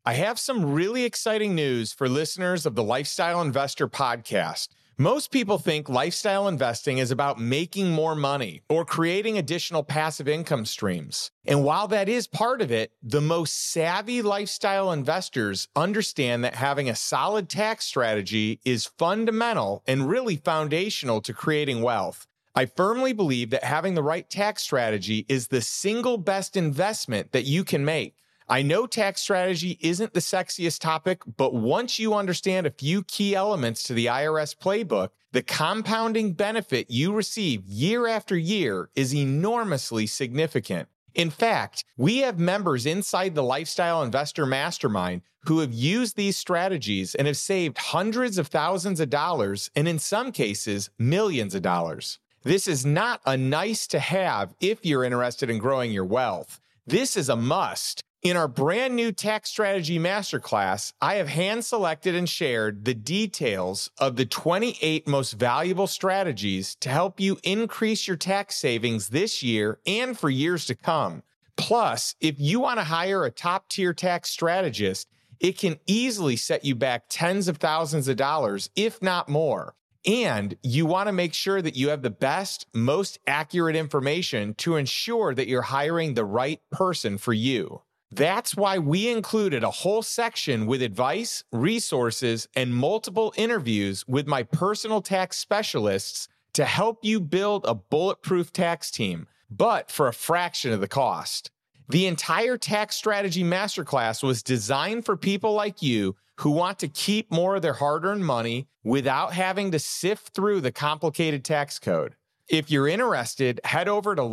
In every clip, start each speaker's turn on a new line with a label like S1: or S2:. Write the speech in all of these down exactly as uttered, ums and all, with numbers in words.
S1: I have some really exciting news for listeners of the Lifestyle Investor podcast. Most people think lifestyle investing is about making more money or creating additional passive income streams. And while that is part of it, the most savvy lifestyle investors understand that having a solid tax strategy is fundamental and really foundational to creating wealth. I firmly believe that having the right tax strategy is the single best investment that you can make. I know tax strategy isn't the sexiest topic, but once you understand a few key elements to the I R S playbook, the compounding benefit you receive year after year is enormously significant. In fact, we have members inside the Lifestyle Investor Mastermind who have used these strategies and have saved hundreds of thousands of dollars, and in some cases, millions of dollars. This is not a nice to have if you're interested in growing your wealth. This is a must. In our brand new tax strategy masterclass, I have hand-selected and shared the details of the twenty-eight most valuable strategies to help you increase your tax savings this year and for years to come. Plus, if you want to hire a top-tier tax strategist, it can easily set you back tens of thousands of dollars, if not more. And you want to make sure that you have the best, most accurate information to ensure that you're hiring the right person for you. That's why we included a whole section with advice, resources, and multiple interviews with my personal tax specialists to help you build a bulletproof tax team, but for a fraction of the cost. The entire tax strategy masterclass was designed for people like you who want to keep more of their hard-earned money without having to sift through the complicated tax code. If you're interested, head over to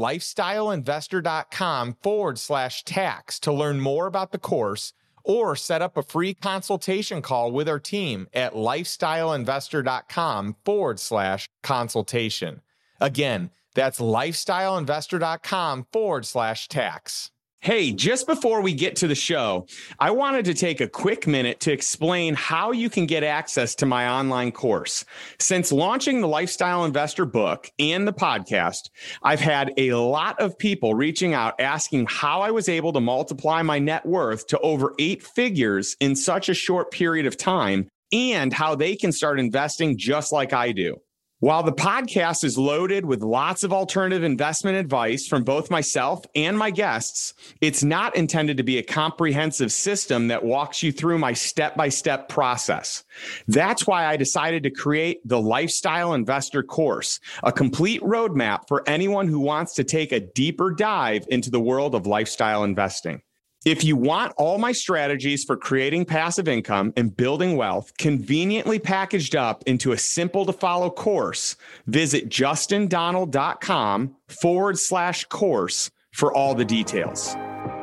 S1: lifestyleinvestor.com forward slash tax to learn more about the course or set up a free consultation call with our team at lifestyleinvestor.com forward slash consultation. Again, that's lifestyleinvestor.com forward slash tax. Hey, just before we get to the show, I wanted to take a quick minute to explain how you can get access to my online course. Since launching the Lifestyle Investor book and the podcast, I've had a lot of people reaching out asking how I was able to multiply my net worth to over eight figures in such a short period of time and how they can start investing just like I do. While the podcast is loaded with lots of alternative investment advice from both myself and my guests, it's not intended to be a comprehensive system that walks you through my step-by-step process. That's why I decided to create the Lifestyle Investor course, a complete roadmap for anyone who wants to take a deeper dive into the world of lifestyle investing. If you want all my strategies for creating passive income and building wealth conveniently packaged up into a simple to follow course, visit justindonald.com forward slash course for all the details.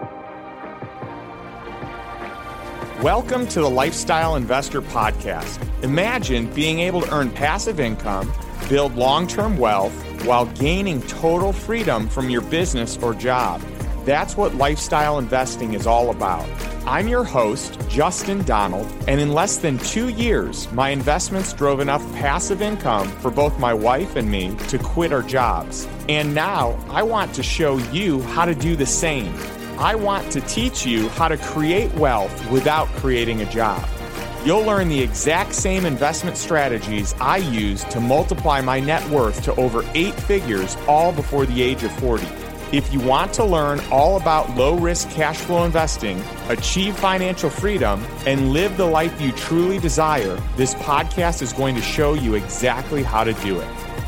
S1: Welcome to the Lifestyle Investor Podcast. Imagine being able to earn passive income, build long-term wealth while gaining total freedom from your business or job. That's what lifestyle investing is all about. I'm your host, Justin Donald, and in less than two years, my investments drove enough passive income for both my wife and me to quit our jobs. And now I want to show you how to do the same. I want to teach you how to create wealth without creating a job. You'll learn the exact same investment strategies I use to multiply my net worth to over eight figures all before the age of forty. If you want to learn all about low-risk cash flow investing, achieve financial freedom, and live the life you truly desire, this podcast is going to show you exactly how to do it.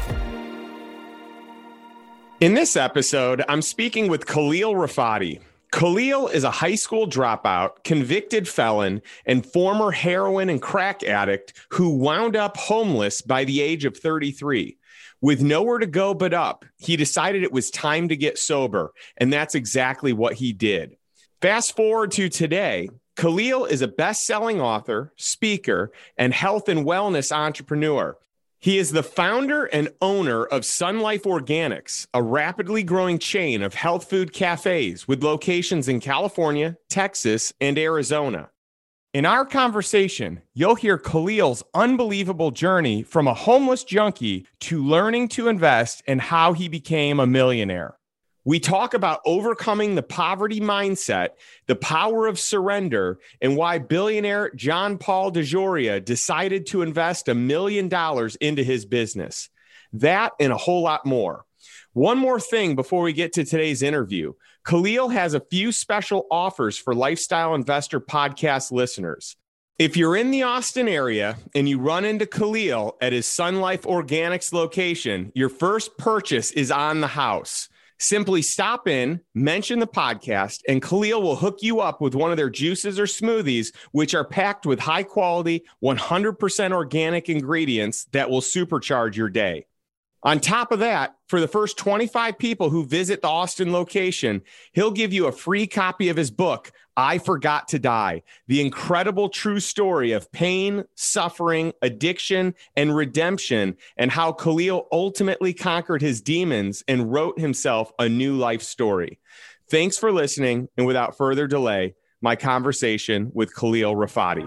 S1: In this episode, I'm speaking with Khalil Rafati. Khalil is a high school dropout, convicted felon, and former heroin and crack addict who wound up homeless by the age of thirty-three. With nowhere to go but up, he decided it was time to get sober, and that's exactly what he did. Fast forward to today, Khalil is a best-selling author, speaker, and health and wellness entrepreneur. He is the founder and owner of Sun Life Organics, a rapidly growing chain of health food cafes with locations in California, Texas, and Arizona. In our conversation, you'll hear Khalil's unbelievable journey from a homeless junkie to learning to invest and how he became a millionaire. We talk about overcoming the poverty mindset, the power of surrender, and why billionaire John Paul DeJoria decided to invest a million dollars into his business. That and a whole lot more. One more thing before we get to today's interview. Khalil has a few special offers for Lifestyle Investor Podcast listeners. If you're in the Austin area and you run into Khalil at his Sun Life Organics location, your first purchase is on the house. Simply stop in, mention the podcast, and Khalil will hook you up with one of their juices or smoothies, which are packed with high quality, one hundred percent organic ingredients that will supercharge your day. On top of that, for the first twenty-five people who visit the Austin location, he'll give you a free copy of his book, I Forgot to Die, the incredible true story of pain, suffering, addiction, and redemption, and how Khalil ultimately conquered his demons and wrote himself a new life story. Thanks for listening, and without further delay, my conversation with Khalil Rafati.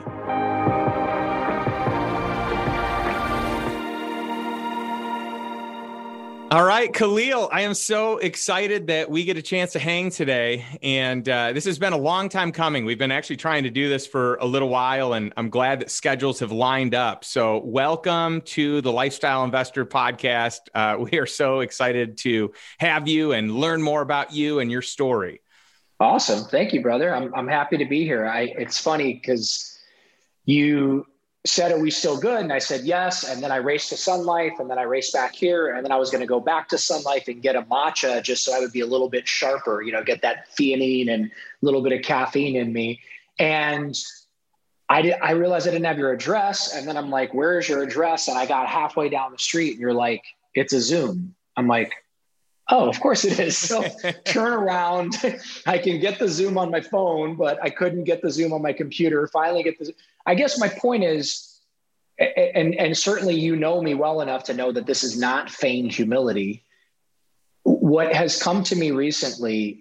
S1: All right, Khalil, I am so excited that we get a chance to hang today. And uh, this has been a long time coming. We've been actually trying to do this for a little while, and I'm glad that schedules have lined up. So welcome to the Lifestyle Investor Podcast. Uh, we are so excited to have you and learn more about you and your story.
S2: Awesome. Thank you, brother. I'm I'm happy to be here. I It's funny because you said, are we still good? And I said, yes. And then I raced to Sun Life, and then I raced back here. And then I was going to go back to Sun Life and get a matcha just so I would be a little bit sharper, you know, get that theanine and a little bit of caffeine in me. And I did, I realized I didn't have your address. And then I'm like, where's your address? And I got halfway down the street and you're like, it's a Zoom. I'm like, oh, of course it is. So turn around. I can get the Zoom on my phone, but I couldn't get the Zoom on my computer. Finally get the, I guess my point is, and, and certainly you know me well enough to know that this is not feigned humility. What has come to me recently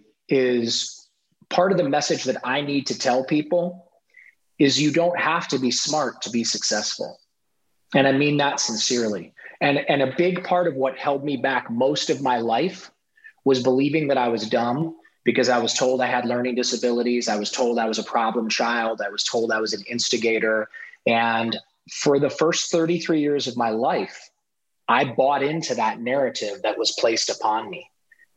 S2: is part of the message that I need to tell people is you don't have to be smart to be successful. And I mean that sincerely. And, and a big part of what held me back most of my life was believing that I was dumb because I was told I had learning disabilities. I was told I was a problem child. I was told I was an instigator. And for the first thirty-three years of my life, I bought into that narrative that was placed upon me.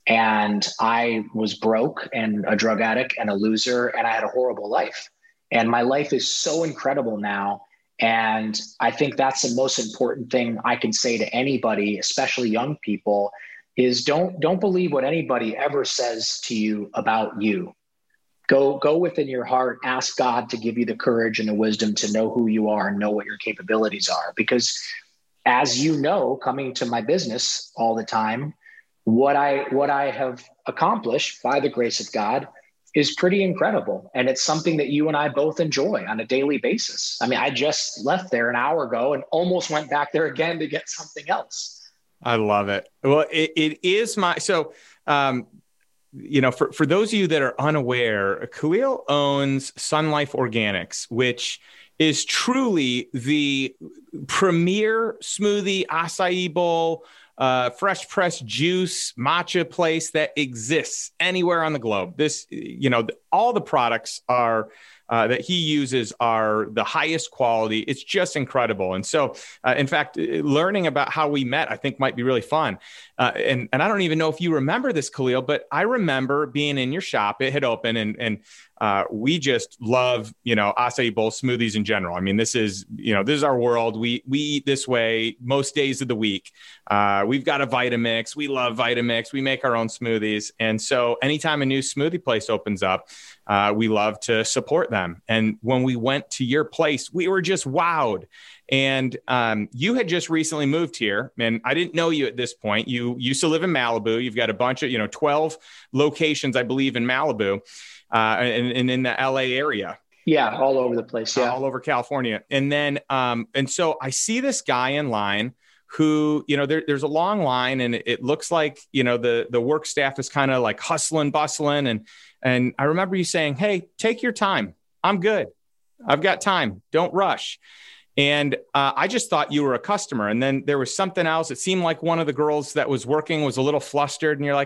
S2: And I was broke and a drug addict and a loser, and I had a horrible life. And my life is so incredible now. And I think that's the most important thing I can say to anybody, especially young people, is don't don't believe what anybody ever says to you about you. Go go within your heart, ask God to give you the courage and the wisdom to know who you are and know what your capabilities are. Because as you know, coming to my business all the time, what I what I have accomplished by the grace of God is pretty incredible. And it's something that you and I both enjoy on a daily basis. I mean, I just left there an hour ago and almost went back there again to get something else.
S1: I love it. Well, it, it is my, so, um, you know, for, for those of you that are unaware, Khalil owns Sun Life Organics, which is truly the premier smoothie, acai bowl, Uh, fresh pressed juice, matcha place that exists anywhere on the globe. This, you know, all the products are uh, that he uses are the highest quality. It's just incredible. And so, uh, in fact, learning about how we met, I think might be really fun. Uh, and, and I don't even know if you remember this, Khalil, but I remember being in your shop. It had opened, and, and uh, we just love, you know, acai bowl smoothies in general. I mean, this is, you know, this is our world. We, we eat this way most days of the week. Uh, we've got a Vitamix. We love Vitamix. We make our own smoothies. And so anytime a new smoothie place opens up, uh, we love to support them. And when we went to your place, we were just wowed. And um, you had just recently moved here, and I didn't know you at this point. You used to live in Malibu. You've got a bunch of, you know, twelve locations, I believe, in Malibu uh, and, and in the L A area.
S2: Yeah, all over the place. Yeah,
S1: uh, all over California. And then, um, and so I see this guy in line who, you know, there, there's a long line, and it looks like, you know, the the work staff is kind of like hustling, bustling, and and I remember you saying, "Hey, take your time. I'm good. I've got time. Don't rush." And uh, I just thought you were a customer. And then there was something else. It seemed like one of the girls that was working was a little flustered. And you're like,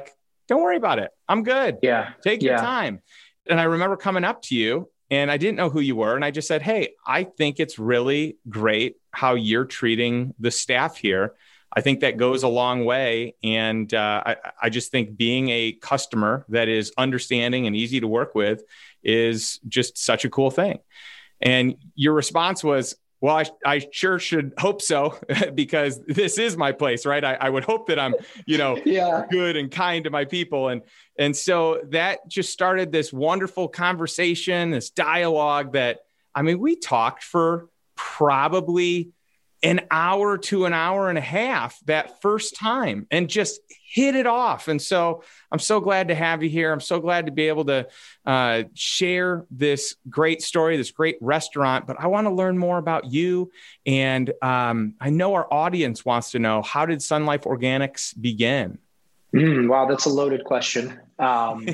S1: don't worry about it. I'm good.
S2: Yeah.
S1: Take your
S2: yeah.
S1: time. And I remember coming up to you and I didn't know who you were. And I just said, hey, I think it's really great how you're treating the staff here. I think that goes a long way. And uh, I, I just think being a customer that is understanding and easy to work with is just such a cool thing. And your response was, well, I, I sure should hope so, because this is my place, right? I, I would hope that I'm, you know,
S2: yeah.
S1: good and kind to my people. And, and so that just started this wonderful conversation, this dialogue that, I mean, we talked for probably an hour to an hour and a half that first time and just hit it off. And so I'm so glad to have you here. I'm so glad to be able to uh, share this great story, this great restaurant, but I want to learn more about you. And um, I know our audience wants to know, how did Sun Life Organics begin?
S2: Mm, wow, that's a loaded question. Um,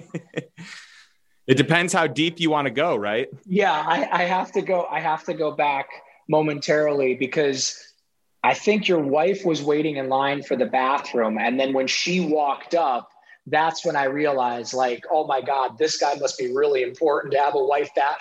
S1: it depends how deep you want to go, right?
S2: Yeah, I, I have to go. I have to go back momentarily, because I think your wife was waiting in line for the bathroom. And then when she walked up, that's when I realized, like, oh my God, this guy must be really important to have a wife that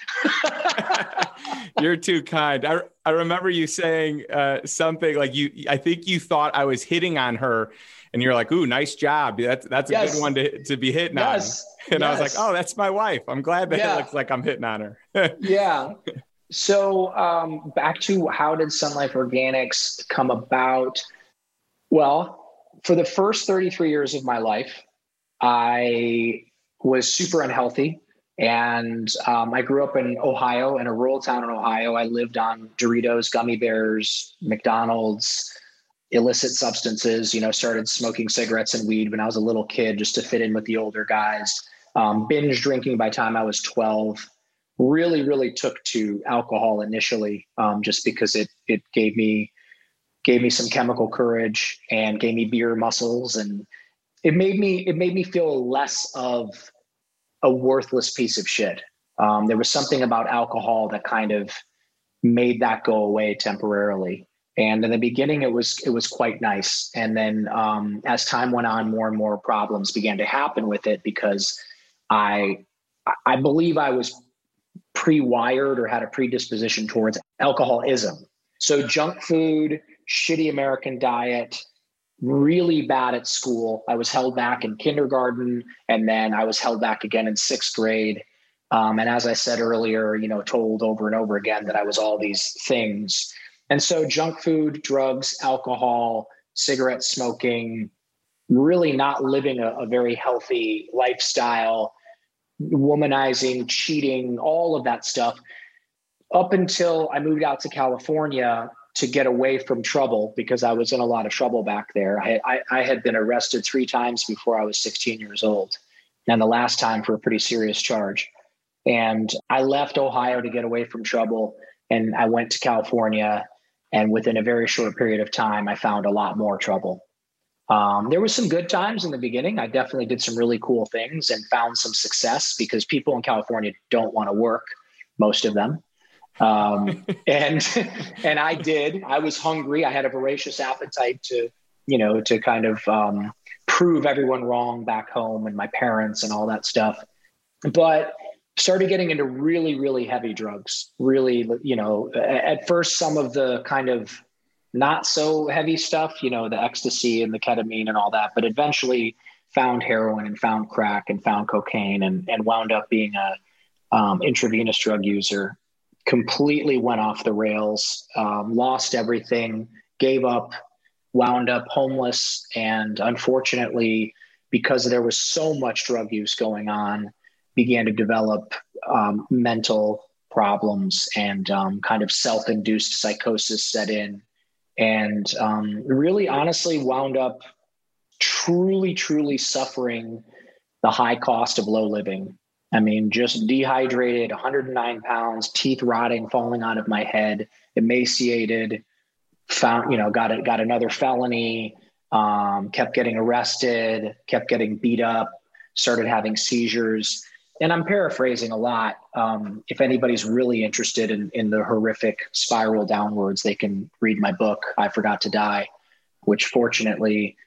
S2: hot.
S1: You're too kind. I, I remember you saying uh, something like, you, I think you thought I was hitting on her, and you're like, ooh, nice job. That's, that's a yes. good one to, to be hitting
S2: yes.
S1: on. And
S2: yes.
S1: I was like, oh, that's my wife. I'm glad that
S2: yeah.
S1: it looks like I'm hitting on her.
S2: yeah. So um, back to, how did Sun Life Organics come about? Well, for the first thirty-three years of my life, I was super unhealthy. And um, I grew up in Ohio, in a rural town in Ohio. I lived on Doritos, gummy bears, McDonald's, illicit substances, you know, started smoking cigarettes and weed when I was a little kid just to fit in with the older guys. Um, binge drinking by the time I was twelve. Really, really took to alcohol initially, um, just because it it gave me gave me some chemical courage and gave me beer muscles, and it made me it made me feel less of a worthless piece of shit. Um, there was something about alcohol that kind of made that go away temporarily. And in the beginning, it was it was quite nice. And then um, as time went on, more and more problems began to happen with it, because I I believe I was pre-wired or had a predisposition towards alcoholism. So junk food, shitty American diet, really bad at school. I was held back in kindergarten, and then I was held back again in sixth grade. Um, and as I said earlier, you know, told over and over again that I was all these things. And so junk food, drugs, alcohol, cigarette smoking, really not living a, a very healthy lifestyle, womanizing, cheating, all of that stuff, up until I moved out to California to get away from trouble, because I was in a lot of trouble back there. I, I, I had been arrested three times before I was sixteen years old, and the last time for a pretty serious charge. And I left Ohio to get away from trouble, and I went to California, and within a very short period of time, I found a lot more trouble. Um, there was some good times in the beginning. I definitely did some really cool things and found some success, because people in California don't want to work, most of them. Um, and, and I did, I was hungry. I had a voracious appetite to, you know, to kind of um, prove everyone wrong back home and my parents and all that stuff. But started getting into really, really heavy drugs, really, you know, at first, some of the kind of not so heavy stuff, you know, the ecstasy and the ketamine and all that, but eventually found heroin and found crack and found cocaine, and, and wound up being a um, intravenous drug user. Completely went off the rails, um, lost everything, gave up, wound up homeless. And unfortunately, because there was so much drug use going on, began to develop um, mental problems, and um, kind of self-induced psychosis set in. And um, really, honestly, wound up truly, truly suffering the high cost of low living. I mean, just dehydrated, one hundred nine pounds, teeth rotting, falling out of my head, emaciated, found, you know, got it, got another felony, um, kept getting arrested, kept getting beat up, started having seizures. And I'm paraphrasing a lot. Um, if anybody's really interested in, in the horrific spiral downwards, they can read my book, I Forgot to Die, which fortunately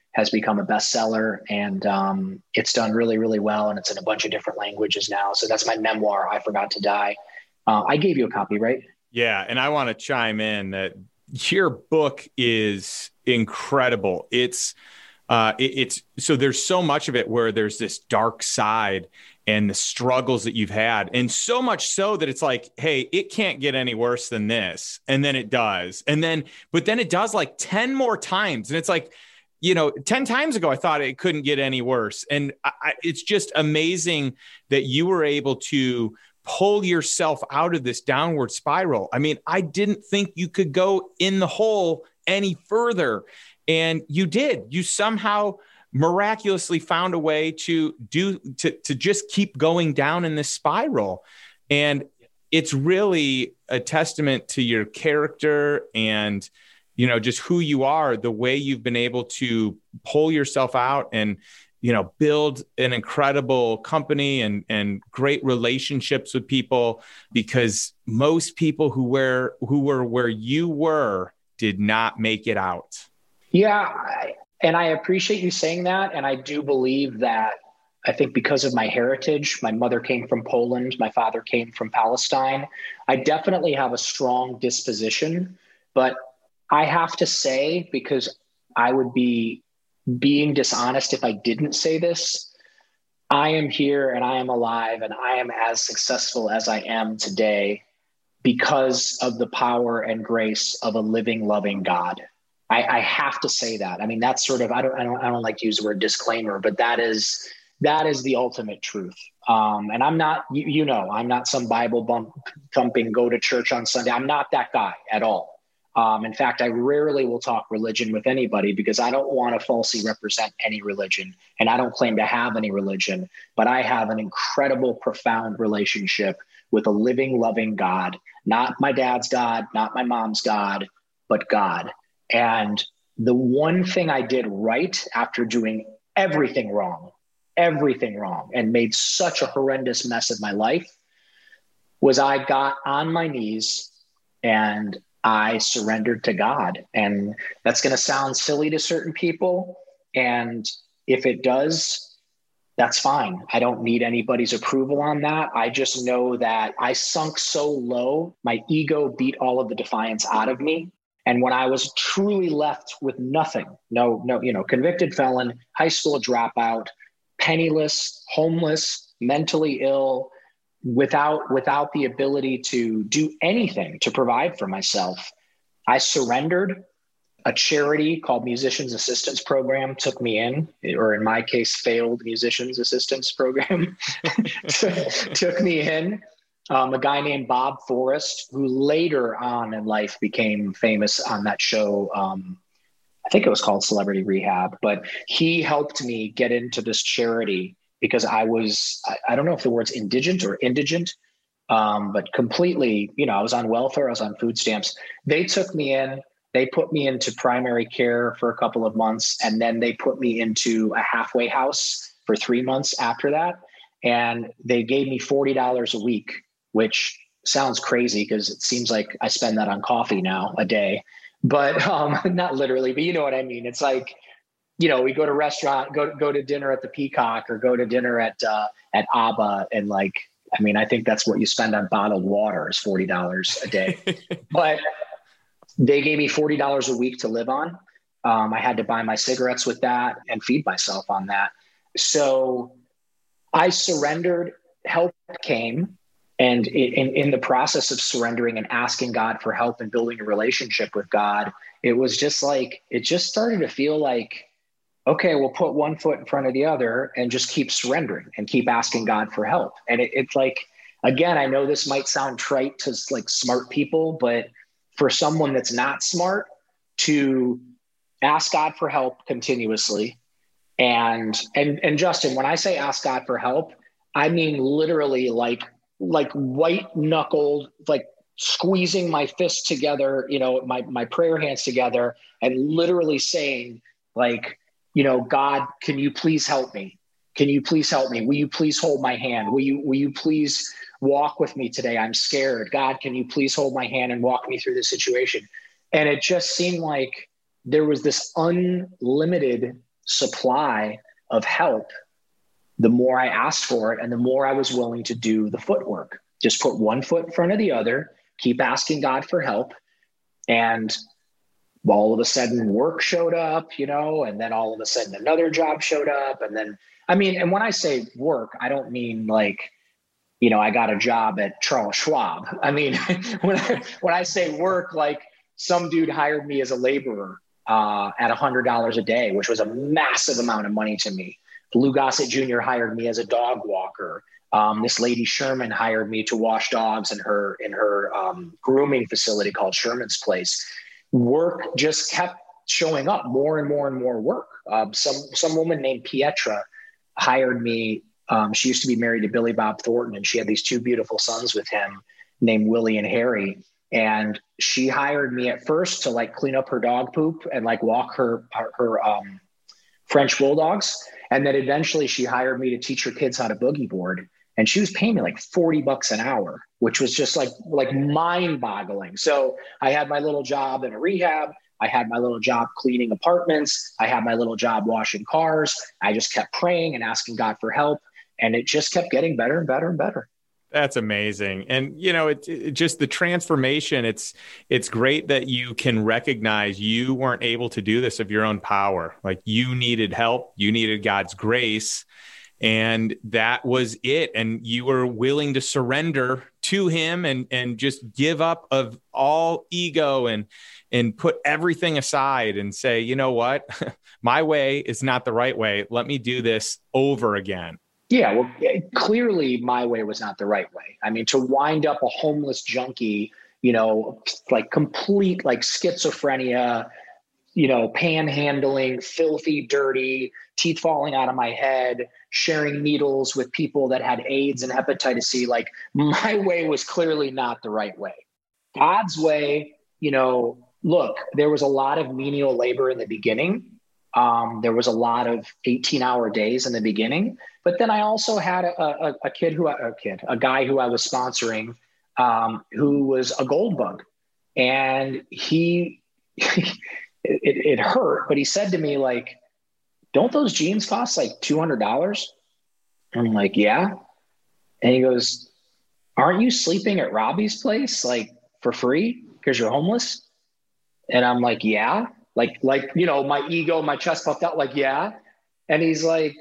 S2: has become a bestseller, and um, it's done really, really well. And it's in a bunch of different languages now. So that's my memoir, I Forgot to Die. Uh, I gave you a copy, right?
S1: Yeah. And I want to chime in that your book is incredible. It's, uh, it, it's, so there's so much of it where there's this dark side and the struggles that you've had. And so much so that it's like, hey, it can't get any worse than this. And then it does. And then, but then it does like ten more times. And it's like, you know, ten times ago, I thought it couldn't get any worse. And I, it's just amazing that you were able to pull yourself out of this downward spiral. I mean, I didn't think you could go in the hole any further. And you did. You somehow miraculously found a way to do, to, to just keep going down in this spiral. And it's really a testament to your character and, you know, just who you are, the way you've been able to pull yourself out and, you know, build an incredible company and, and great relationships with people, because most people who were, who were where you were did not make it out.
S2: Yeah. I, and I appreciate you saying that. And I do believe that, I think because of my heritage, my mother came from Poland, my father came from Palestine. I definitely have a strong disposition, but I have to say, because I would be being dishonest if I didn't say this, I am here and I am alive and I am as successful as I am today because of the power and grace of a living, loving God. I, I have to say that. I mean, that's sort of, I don't, I don't, I don't like to use the word disclaimer, but that is, that is the ultimate truth. Um, and I'm not, you, you know, I'm not some Bible bump, thumping, go to church on Sunday. I'm not that guy at all. Um, in fact, I rarely will talk religion with anybody because I don't want to falsely represent any religion. And I don't claim to have any religion, but I have an incredible, profound relationship with a living, loving God, not my dad's God, not my mom's God, but God. And the one thing I did right after doing everything wrong, everything wrong, and made such a horrendous mess of my life was I got on my knees and I surrendered to God. And that's going to sound silly to certain people. And if it does, that's fine. I don't need anybody's approval on that. I just know that I sunk so low, my ego beat all of the defiance out of me. And when I was truly left with nothing, no, no, you know, convicted felon, high school dropout, penniless, homeless, mentally ill, without without the ability to do anything to provide for myself, I surrendered. A charity called Musicians Assistance Program took me in, or in my case, failed Musicians Assistance Program took me in. Um, a guy named Bob Forrest, who later on in life became famous on that show. Um, I think it was called Celebrity Rehab, but he helped me get into this charity because I was, I, I don't know if the word's indigent or indigent, um, but completely, you know, I was on welfare, I was on food stamps. They took me in, they put me into primary care for a couple of months, and then they put me into a halfway house for three months after that. And they gave me forty dollars a week, which sounds crazy because it seems like I spend that on coffee now a day, but um, not literally, but you know what I mean? It's like, you know, we go to restaurant, go go to dinner at the Peacock or go to dinner at uh, at ABBA, and like, I mean, I think that's what you spend on bottled water is forty dollars a day. But they gave me forty dollars a week to live on. Um, I had to buy my cigarettes with that and feed myself on that. So I surrendered. Help came. And in, in the process of surrendering and asking God for help and building a relationship with God, it was just like, it just started to feel like, okay, we'll put one foot in front of the other and just keep surrendering and keep asking God for help. And it, it's like, again, I know this might sound trite to like smart people, but for someone that's not smart to ask God for help continuously. And, and, and Justin, when I say ask God for help, I mean, literally like, like white knuckled, like squeezing my fists together, you know, my, my prayer hands together and literally saying like, you know, God, can you please help me? Can you please help me? Will you please hold my hand? Will you, will you please walk with me today? I'm scared. God, can you please hold my hand and walk me through this situation? And it just seemed like there was this unlimited supply of help, the more I asked for it and the more I was willing to do the footwork. Just put one foot in front of the other, keep asking God for help. And all of a sudden work showed up, you know, and then all of a sudden another job showed up. And then, I mean, and when I say work, I don't mean like, you know, I got a job at Charles Schwab. I mean, when I, when I say work, like some dude hired me as a laborer uh, at a hundred dollars a day, which was a massive amount of money to me. Lou Gossett Junior hired me as a dog walker. Um, this lady Sherman hired me to wash dogs in her in her um, grooming facility called Sherman's Place. Work just kept showing up, more and more and more work. Um, some some woman named Pietra hired me. Um, she used to be married to Billy Bob Thornton, and she had these two beautiful sons with him named Willie and Harry. And she hired me at first to like clean up her dog poop and like walk her her, her um, French bulldogs. And then eventually she hired me to teach her kids how to boogie board. And she was paying me like forty bucks an hour, which was just like, like mind boggling. So I had my little job in a rehab. I had my little job cleaning apartments. I had my little job washing cars. I just kept praying and asking God for help. And it just kept getting better and better and better.
S1: That's amazing. And, you know, it, it just the transformation, it's, it's great that you can recognize you weren't able to do this of your own power. Like you needed help, you needed God's grace, and that was it. And you were willing to surrender to him and, and just give up of all ego and, and put everything aside and say, you know what, my way is not the right way. Let me do this over again.
S2: Yeah, well, clearly my way was not the right way. I mean, to wind up a homeless junkie, you know, like complete like schizophrenia, you know, panhandling, filthy, dirty, teeth falling out of my head, sharing needles with people that had AIDS and hepatitis C. Like my way was clearly not the right way. God's way, you know, look, there was a lot of menial labor in the beginning. Um, there was a lot of eighteen hour days in the beginning, but then I also had a, a, a kid who, a kid, a guy who I was sponsoring, um, who was a gold bug, and he, it, it hurt, but he said to me like, don't those jeans cost like two hundred dollars? I'm like, yeah. And he goes, aren't you sleeping at Robbie's place like for free because you're homeless? And I'm like, yeah. Like, like, you know, my ego, my chest puffed out, like, yeah. And he's like,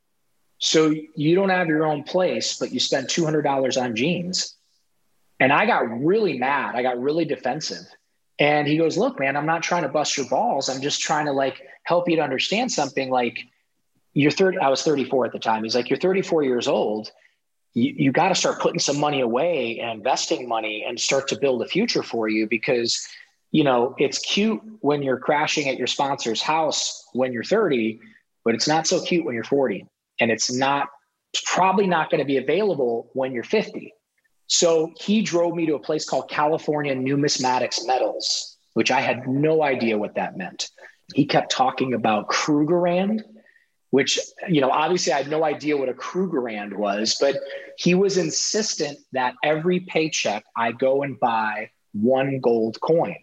S2: so you don't have your own place, but you spent two hundred dollars on jeans. And I got really mad. I got really defensive. And he goes, look, man, I'm not trying to bust your balls. I'm just trying to like help you to understand something. Like you're thirty, I was thirty-four at the time. He's like, you're thirty-four years old. You, you got to start putting some money away and investing money and start to build a future for you, because you know, it's cute when you're crashing at your sponsor's house when you're thirty, but it's not so cute when you're forty. And it's not probably not going to be available when you're fifty. So he drove me to a place called California Numismatics Metals, which I had no idea what that meant. He kept talking about Krugerrand, which, you know, obviously I had no idea what a Krugerrand was, but he was insistent that every paycheck I go and buy one gold coin.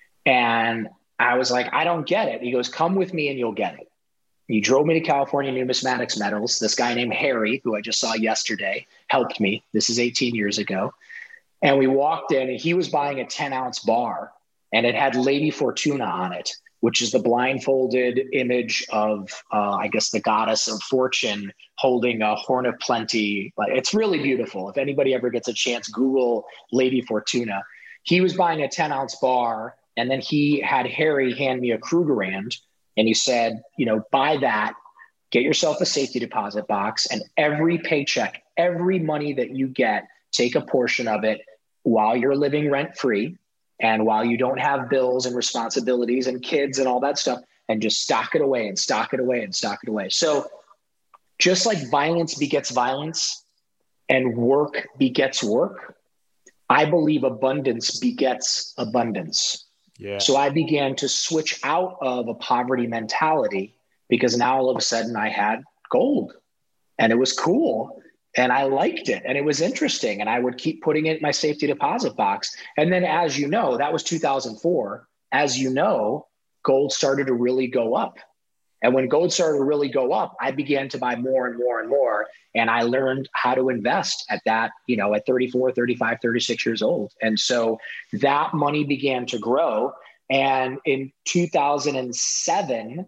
S2: And I was like, I don't get it. He goes, come with me and you'll get it. He drove me to California Numismatics Metals. This guy named Harry, who I just saw yesterday, helped me. This is eighteen years ago. And we walked in and he was buying a ten ounce bar and it had Lady Fortuna on it, which is the blindfolded image of, uh, I guess, the goddess of fortune holding a horn of plenty. It's really beautiful. If anybody ever gets a chance, Google Lady Fortuna. He was buying a ten ounce bar. And then he had Harry hand me a Krugerrand and he said, you know, buy that, get yourself a safety deposit box, and every paycheck, every money that you get, take a portion of it while you're living rent free and while you don't have bills and responsibilities and kids and all that stuff, and just stock it away and stock it away and stock it away. So just like violence begets violence and work begets work, I believe abundance begets abundance.
S1: Yeah.
S2: So I began to switch out of a poverty mentality because now all of a sudden I had gold and it was cool and I liked it and it was interesting, and I would keep putting it in my safety deposit box. And then, as you know, that was two thousand four. As you know, gold started to really go up. And when gold started to really go up, I began to buy more and more and more. And I learned how to invest at that, you know, at thirty-four, thirty-five, thirty-six years old. And so that money began to grow. And in two thousand seven,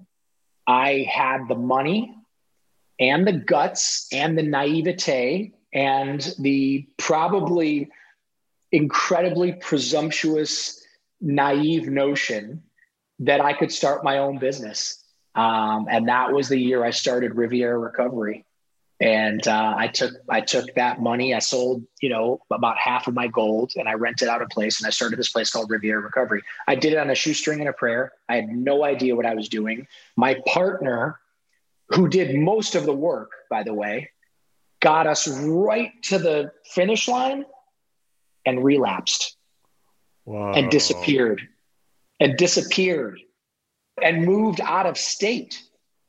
S2: I had the money and the guts and the naivete and the probably incredibly presumptuous, naive notion that I could start my own business. Um, and that was the year I started Riviera Recovery. And uh, I took I took that money. I sold, you know, about half of my gold, and I rented out a place, and I started this place called Riviera Recovery. I did it on a shoestring and a prayer. I had no idea what I was doing. My partner, who did most of the work, by the way, got us right to the finish line and relapsed. Whoa. and disappeared and disappeared and moved out of state.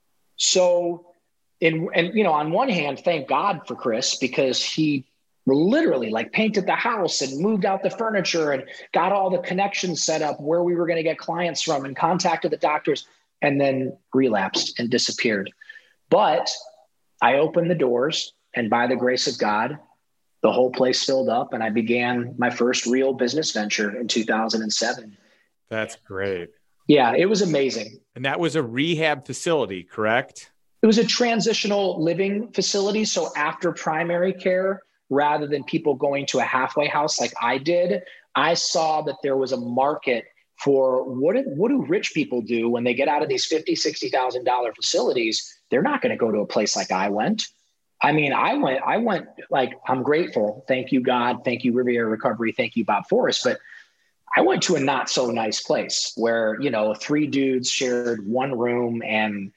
S2: So, in, and, you know, on one hand, thank God for Chris, because he literally like painted the house and moved out the furniture and got all the connections set up where we were going to get clients from and contacted the doctors, and then relapsed and disappeared. But I opened the doors, and by the grace of God, the whole place filled up, and I began my first real business venture in two thousand seven.
S1: That's great.
S2: Yeah, it was amazing.
S1: And that was a rehab facility, correct?
S2: It was a transitional living facility. So after primary care, rather than people going to a halfway house like I did, I saw that there was a market for what do, what do rich people do when they get out of these fifty thousand dollars, sixty thousand dollars facilities? They're not going to go to a place like I went. I mean, I went, I went like, I'm grateful. Thank you, God. Thank you, Riviera Recovery. Thank you, Bob Forrest. But I went to a not so nice place where, you know, three dudes shared one room, and,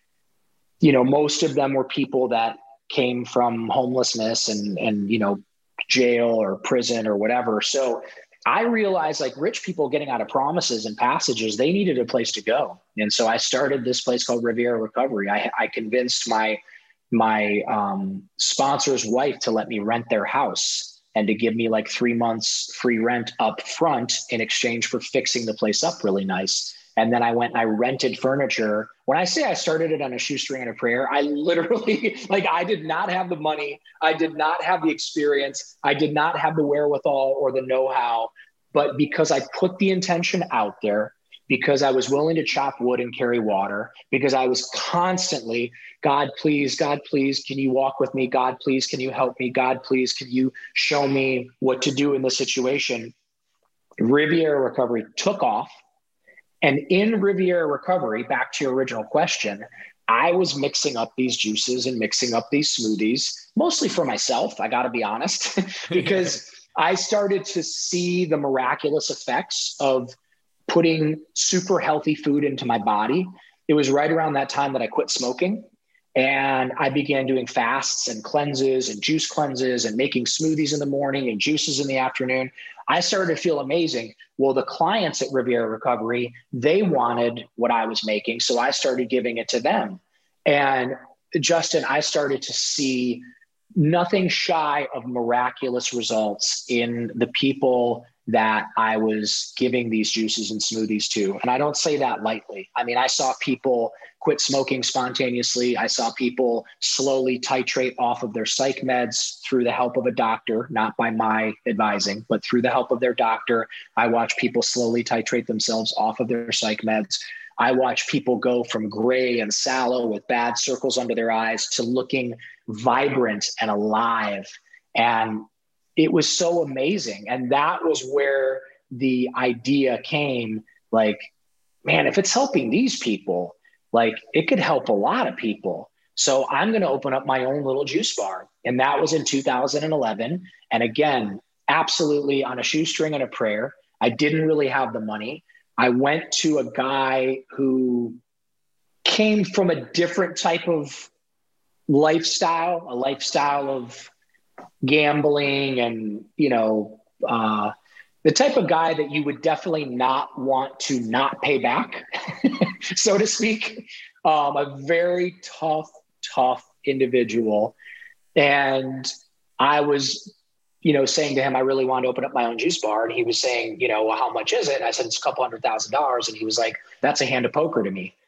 S2: you know, most of them were people that came from homelessness and, and, you know, jail or prison or whatever. So I realized, like, rich people getting out of promises and passages, they needed a place to go. And so I started this place called Riviera Recovery. I, I convinced my, my um, sponsor's wife to let me rent their house and to give me like three months free rent up front in exchange for fixing the place up really nice. And then I went and I rented furniture. When I say I started it on a shoestring and a prayer, I literally, like, I did not have the money. I did not have the experience. I did not have the wherewithal or the know-how. But because I put the intention out there, because I was willing to chop wood and carry water, because I was constantly, God, please, God, please, can you walk with me? God, please, can you help me? God, please, can you show me what to do in this situation? Riviera Recovery took off. And in Riviera Recovery, back to your original question, I was mixing up these juices and mixing up these smoothies, mostly for myself, I got to be honest, because I started to see the miraculous effects of putting super healthy food into my body. It was right around that time that I quit smoking, and I began doing fasts and cleanses and juice cleanses and making smoothies in the morning and juices in the afternoon. I started to feel amazing. Well, the clients at Riviera Recovery, they wanted what I was making. So I started giving it to them. And Justin, I started to see nothing shy of miraculous results in the people that I was giving these juices and smoothies to. And I don't say that lightly. I mean, I saw people quit smoking spontaneously. I saw people slowly titrate off of their psych meds through the help of a doctor, not by my advising, but through the help of their doctor. I watched people slowly titrate themselves off of their psych meds. I watched people go from gray and sallow with bad circles under their eyes to looking vibrant and alive. And it was so amazing. And that was where the idea came, like, man, if it's helping these people, like, it could help a lot of people. So I'm going to open up my own little juice bar. And that was in two thousand eleven. And again, absolutely on a shoestring and a prayer. I didn't really have the money. I went to a guy who came from a different type of lifestyle, a lifestyle of gambling and, you know, uh, the type of guy that you would definitely not want to not pay back, so to speak. Um, a very tough, tough individual. And I was, you know, saying to him, I really want to open up my own juice bar. And he was saying, you know, well, how much is it? And I said, it's a couple hundred thousand dollars. And he was like, that's a hand of poker to me.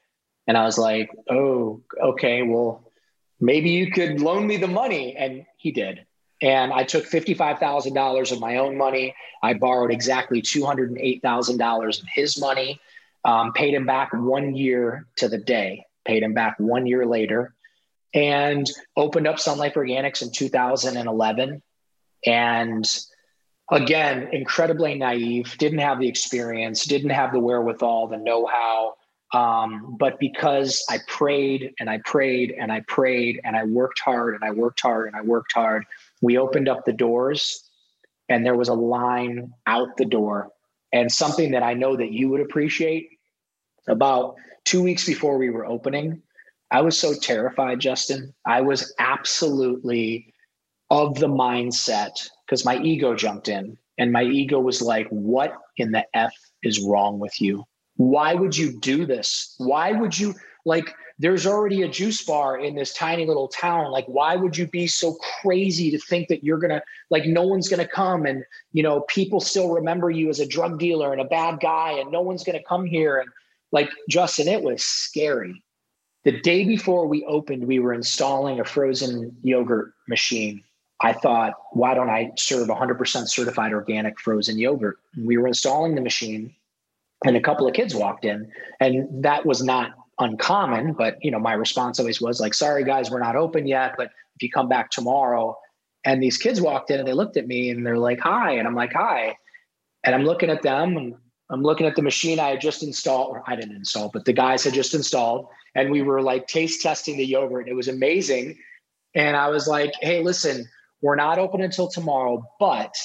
S2: And I was like, oh, okay, well, maybe you could loan me the money. And he did. And I took fifty-five thousand dollars of my own money. I borrowed exactly two hundred eight thousand dollars of his money, um, paid him back one year to the day, paid him back one year later, and opened up Sun Life Organics in two thousand eleven. And again, incredibly naive, didn't have the experience, didn't have the wherewithal, the know-how. Um, but because I prayed and I prayed and I prayed and I worked hard and I worked hard and I worked hard, we opened up the doors and there was a line out the door. And something that I know that you would appreciate, about two weeks before we were opening, I was so terrified, Justin. I was absolutely of the mindset, because my ego jumped in and my ego was like, what in the F is wrong with you? Why would you do this? Why would you, like, there's already a juice bar in this tiny little town. Like, why would you be so crazy to think that you're going to, like, no one's going to come and, you know, people still remember you as a drug dealer and a bad guy and no one's going to come here. And like, Justin, it was scary. The day before we opened, we were installing a frozen yogurt machine. I thought, why don't I serve one hundred percent certified organic frozen yogurt? We were installing the machine and a couple of kids walked in, and that was not uncommon. But, you know, my response always was like, sorry, guys, we're not open yet, but if you come back tomorrow. And these kids walked in and they looked at me and they're like, hi. And I'm like, hi. And I'm looking at them and I'm looking at the machine I had just installed, or I didn't install, but the guys had just installed. And we were like taste testing the yogurt. It was amazing. And I was like, hey, listen, we're not open until tomorrow, but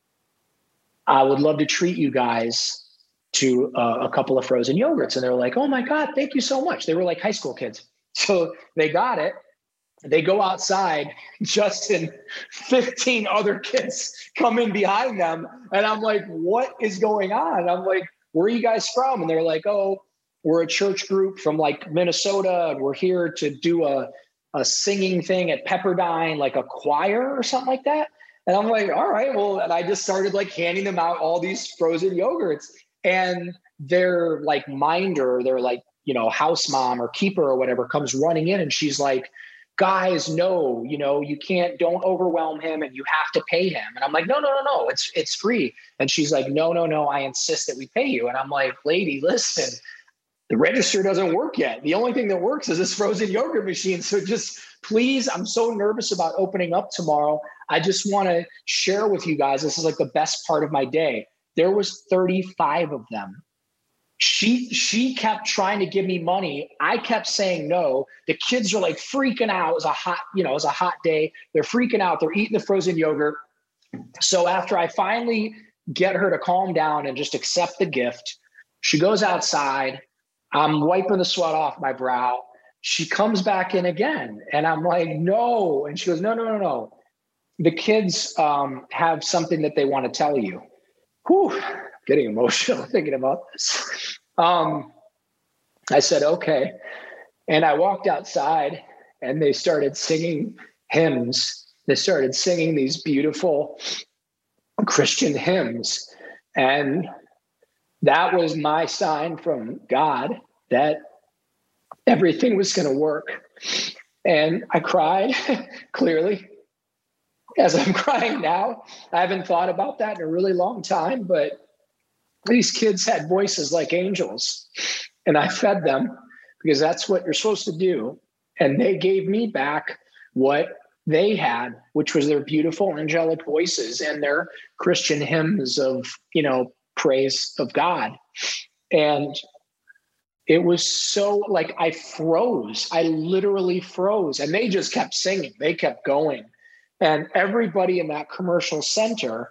S2: I would love to treat you guys to uh, a couple of frozen yogurts. And they were like, oh my God, thank you so much. They were like high school kids. So they got it. They go outside, Justin, fifteen other kids come in behind them. And I'm like, what is going on? And I'm like, where are you guys from? And they're like, oh, we're a church group from like Minnesota. And we're here to do a, a singing thing at Pepperdine, like a choir or something like that. And I'm like, all right, well, and I just started like handing them out all these frozen yogurts. And their like minder, their like, you know, house mom or keeper or whatever comes running in and she's like, guys, no, you know, you can't, don't overwhelm him and you have to pay him. And I'm like, no, no, no, no, it's, it's free. And she's like, no, no, no, I insist that we pay you. And I'm like, lady, listen, the register doesn't work yet. The only thing that works is this frozen yogurt machine. So just please, I'm so nervous about opening up tomorrow. I just want to share with you guys, this is like the best part of my day. There was thirty-five of them. She she kept trying to give me money. I kept saying no. The kids are like freaking out. It was a hot, you know, it was a hot day. They're freaking out. They're eating the frozen yogurt. So after I finally get her to calm down and just accept the gift, she goes outside. I'm wiping the sweat off my brow. She comes back in again. And I'm like, no. And she goes, no, no, no, no. The kids um, have something that they want to tell you. Whew, getting emotional thinking about this. Um, I said, okay. And I walked outside and they started singing hymns. They started singing these beautiful Christian hymns. And that was my sign from God that everything was going to work. And I cried clearly. As I'm crying now, I haven't thought about that in a really long time, but these kids had voices like angels and I fed them because that's what you're supposed to do. And they gave me back what they had, which was their beautiful angelic voices and their Christian hymns of, you know, praise of God. And it was so like, I froze, I literally froze and they just kept singing. They kept going. And everybody in that commercial center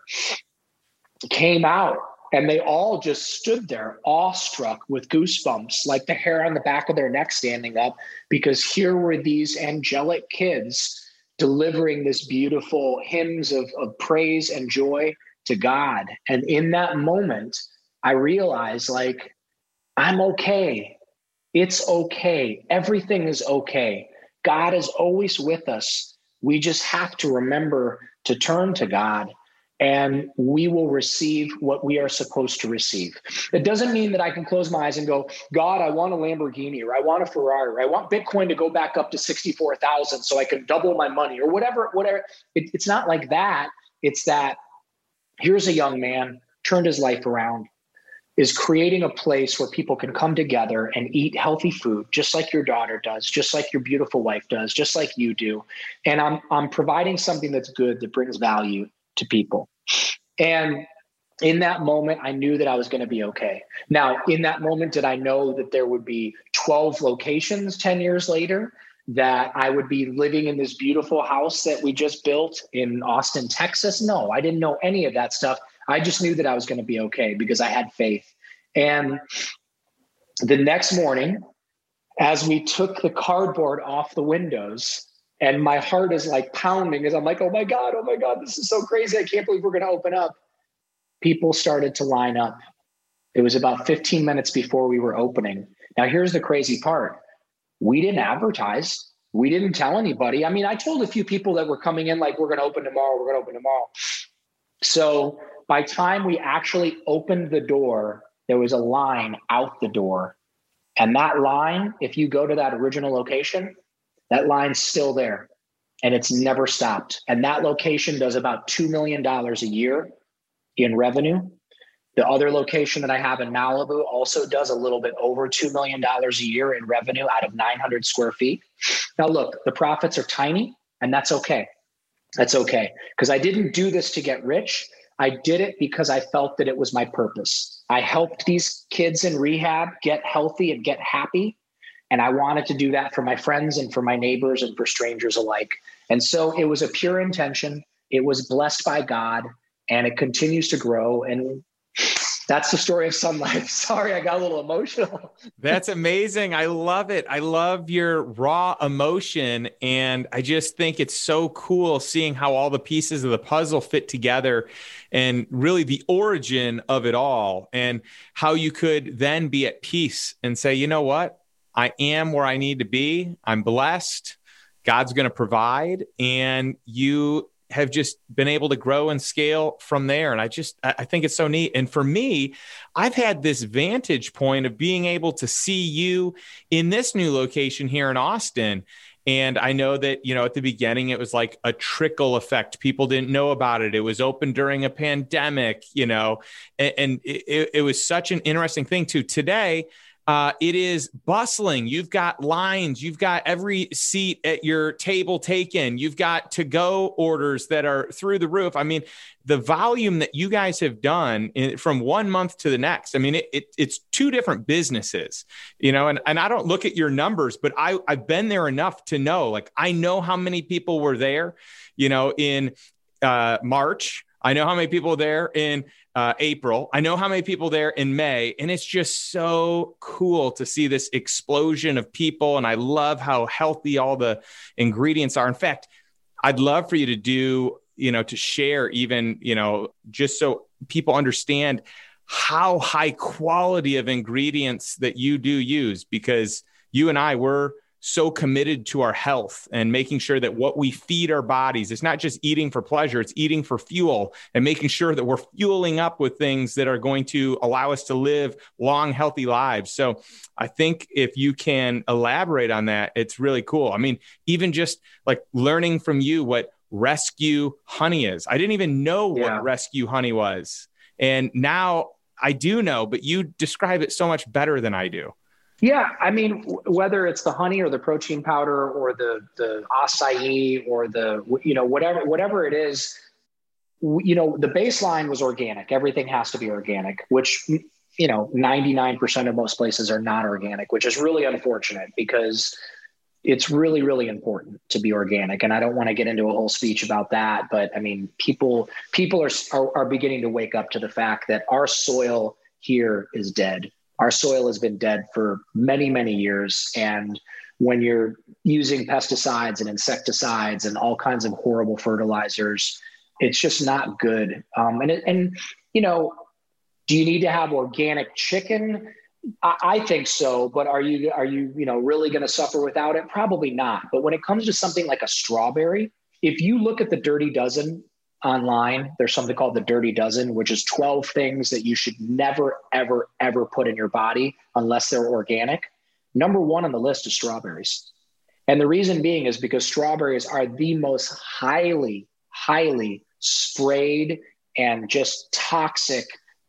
S2: came out and they all just stood there awestruck with goosebumps, like the hair on the back of their neck standing up, because here were these angelic kids delivering this beautiful hymns of, of praise and joy to God. And in that moment, I realized like, I'm okay. It's okay. Everything is okay. God is always with us. We just have to remember to turn to God. and we will receive what we are supposed to receive. It doesn't mean that I can close my eyes and go, God, I want a Lamborghini, or I want a Ferrari, or I want Bitcoin to go back up to sixty-four thousand so I can double my money, or whatever, whatever. It, it's not like that. It's that here's a young man, turned his life around, is creating a place where people can come together and eat healthy food, just like your daughter does, just like your beautiful wife does, just like you do. And I'm, I'm providing something that's good, that brings value to people. And in that moment, I knew that I was going to be okay. Now, in that moment, did I know that there would be twelve locations ten years later, that I would be living in this beautiful house that we just built in Austin, Texas? No, I didn't know any of that stuff. I just knew that I was going to be okay because I had faith. And the next morning, as we took the cardboard off the windows, and my heart is like pounding as I'm like, oh my God, oh my God, this is so crazy. I can't believe we're going to open up. People started to line up. It was about fifteen minutes before we were opening. Now, here's the crazy part. We didn't advertise. We didn't tell anybody. I mean, I told a few people that were coming in, like, we're going to open tomorrow. We're going to open tomorrow. So by the time we actually opened the door, there was a line out the door. And that line, if you go to that original location, that line's still there and it's never stopped. And that location does about two million dollars a year in revenue. The other location that I have in Malibu also does a little bit over two million dollars a year in revenue out of nine hundred square feet. Now, look, the profits are tiny, and that's okay. That's okay. Because I didn't do this to get rich. I did it because I felt that it was my purpose. I helped these kids in rehab get healthy and get happy. And I wanted to do that for my friends and for my neighbors and for strangers alike. And so it was a pure intention. It was blessed by God, and it continues to grow. And that's the story of Sun Life. Sorry, I got a little emotional.
S1: That's amazing. I love it. I love your raw emotion. And I just think it's so cool seeing how all the pieces of the puzzle fit together, and really the origin of it all, and how you could then be at peace and say, you know what? I am where I need to be. I'm blessed. God's going to provide. And you have just been able to grow and scale from there. And I just, I think it's so neat. And for me, I've had this vantage point of being able to see you in this new location here in Austin. And I know that, you know, at the beginning, it was like a trickle effect. People didn't know about it. It was open during a pandemic, you know, and, and it, it was such an interesting thing too. Today, Uh, it is bustling. You've got lines. You've got every seat at your table taken. You've got to-go orders that are through the roof. I mean, the volume that you guys have done in, from one month to the next, I mean, it, it, it's two different businesses, you know, and, and I don't look at your numbers, but I, I've been there enough to know, like, I know how many people were there, you know, in uh, March. I know how many people were there in Uh, April. I know how many people there in May, and it's just so cool to see this explosion of people. And I love how healthy all the ingredients are. In fact, I'd love for you to do, you know, to share even, you know, just so people understand how high quality of ingredients that you do use, because you and I were so committed to our health and making sure that what we feed our bodies, it's not just eating for pleasure, it's eating for fuel, and making sure that we're fueling up with things that are going to allow us to live long, healthy lives. So I think if you can elaborate on that, it's really cool. I mean, even just like learning from you what rescue honey is. I didn't even know
S2: Yeah.
S1: what rescue honey was. And now I do know, but you describe it so much better than I do.
S2: Yeah, I mean, w- whether it's the honey or the protein powder or the the acai or the, you know, whatever whatever it is, w- you know, the baseline was organic. Everything has to be organic, which, you know, ninety-nine percent of most places are not organic, which is really unfortunate because it's really, really important to be organic. And I don't want to get into a whole speech about that, but I mean, people people are are, are beginning to wake up to the fact that our soil here is dead. Our soil has been dead for many, many years. And when you're using pesticides and insecticides and all kinds of horrible fertilizers, it's just not good. Um, and, it, and, you know, do you need to have organic chicken? I, I think so. But are you, are you, you know, really going to suffer without it? Probably not. But when it comes to something like a strawberry, if you look at the Dirty Dozen online. There's something called the Dirty Dozen, which is twelve things that you should never, ever, ever put in your body unless they're organic. Number one on the list is strawberries. And the reason being is because strawberries are the most highly, highly sprayed and just toxic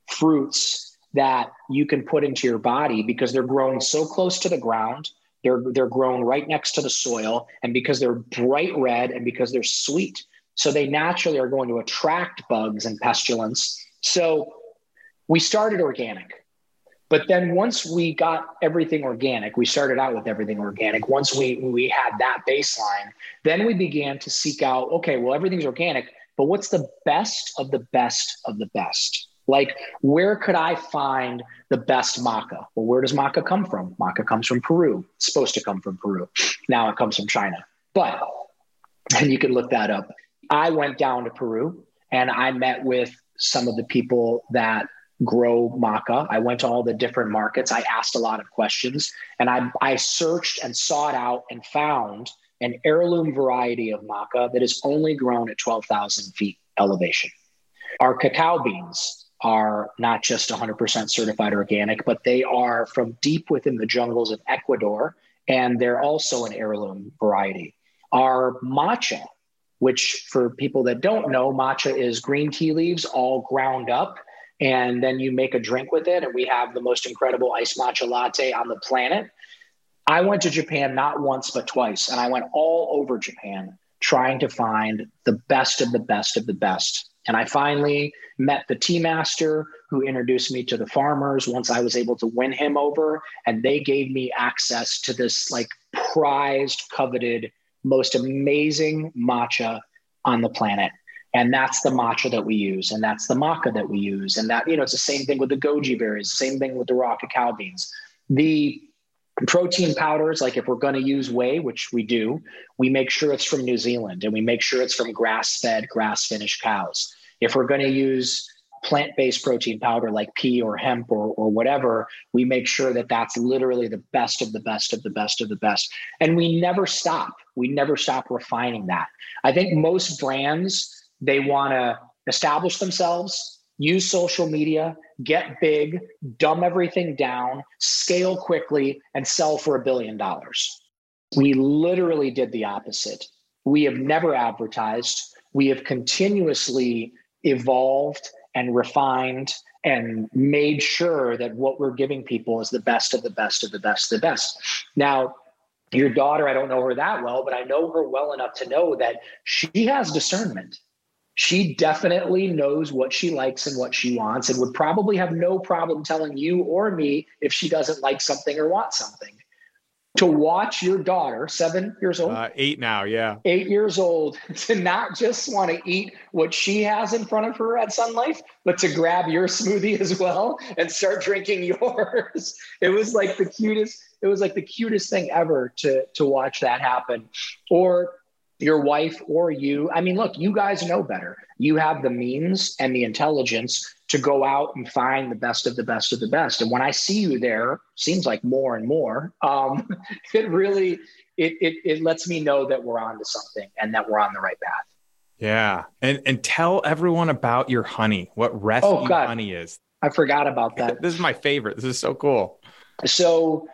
S2: fruits that you can put into your body because they're growing so close to the ground. They're, they're grown right next to the soil. And because they're bright red and because they're sweet, so they naturally are going to attract bugs and pestilence. So we started organic. But then once we got everything organic, we started out with everything organic. Once we, we had that baseline, then we began to seek out, okay, well, everything's organic, but what's the best of the best of the best? Like, where could I find the best maca? Well, where does maca come from? Maca comes from Peru. It's supposed to come from Peru. Now it comes from China. But, and you can look that up. I went down to Peru and I met with some of the people that grow maca. I went to all the different markets. I asked a lot of questions and I, I searched and sought out and found an heirloom variety of maca that is only grown at twelve thousand feet elevation. Our cacao beans are not just one hundred percent certified organic, but they are from deep within the jungles of Ecuador, and they're also an heirloom variety. Our matcha, which for people that don't know, matcha is green tea leaves all ground up, and then you make a drink with it. And we have the most incredible iced matcha latte on the planet. I went to Japan not once, but twice. And I went all over Japan trying to find the best of the best of the best. And I finally met the tea master who introduced me to the farmers once I was able to win him over. And they gave me access to this like prized, coveted, most amazing matcha on the planet. And that's the matcha that we use. And that's the maca that we use. And that, you know, it's the same thing with the goji berries, same thing with the raw cacao beans. The protein powders, like if we're going to use whey, which we do, we make sure it's from New Zealand and we make sure it's from grass-fed, grass-finished cows. If we're going to use plant-based protein powder like pea or hemp or, or whatever, we make sure that that's literally the best of the best of the best of the best. And we never stop. We never stop refining that. I think most brands, they want to establish themselves, use social media, get big, dumb everything down, scale quickly, and sell for a billion dollars. We literally did the opposite. We have never advertised. We have continuously evolved and refined and made sure that what we're giving people is the best of the best of the best of the best. Now, your daughter, I don't know her that well, but I know her well enough to know that she has discernment. She definitely knows what she likes and what she wants and would probably have no problem telling you or me if she doesn't like something or want something. To watch your daughter, seven years old?
S1: Uh, eight now, yeah.
S2: Eight years old, to not just want to eat what she has in front of her at Sun Life, but to grab your smoothie as well and start drinking yours. It was like the cutest, it was like the cutest thing ever to, to watch that happen. Or your wife or you. I mean, look, you guys know better. You have the means and the intelligence to go out and find the best of the best of the best. And when I see you there, seems like more and more, um, it really, it, it, it lets me know that we're on to something and that we're on the right path.
S1: Yeah. And, and tell everyone about your honey, what rescue
S2: oh, God.
S1: honey is.
S2: I forgot about that.
S1: This is my favorite. This is so cool.
S2: So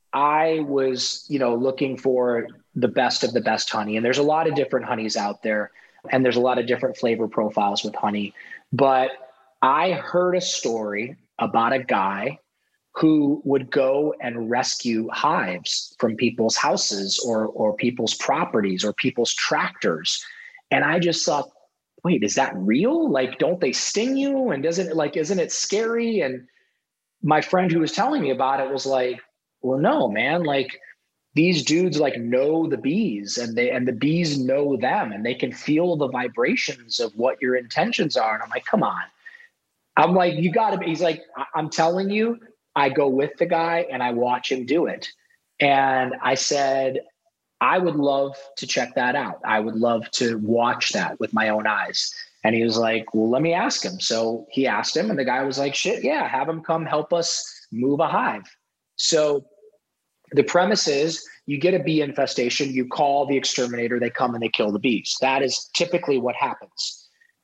S2: I was, you know, looking for the best of the best honey. And there's a lot of different honeys out there. And there's a lot of different flavor profiles with honey. But I heard a story about a guy who would go and rescue hives from people's houses or, or people's properties or people's tractors. And I just thought, wait, is that real? Like, don't they sting you? And doesn't it, like, isn't it scary? And my friend who was telling me about it was like, well, no, man, like, these dudes like know the bees and they, and the bees know them and they can feel the vibrations of what your intentions are. And I'm like, come on. I'm like, you gotta be, he's like, I'm telling you, I go with the guy and I watch him do it. And I said, I would love to check that out. I would love to watch that with my own eyes. And he was like, well, let me ask him. So he asked him and the guy was like, shit, yeah, have him come help us move a hive. So the premise is you get a bee infestation, you call the exterminator, they come and they kill the bees. That is typically what happens.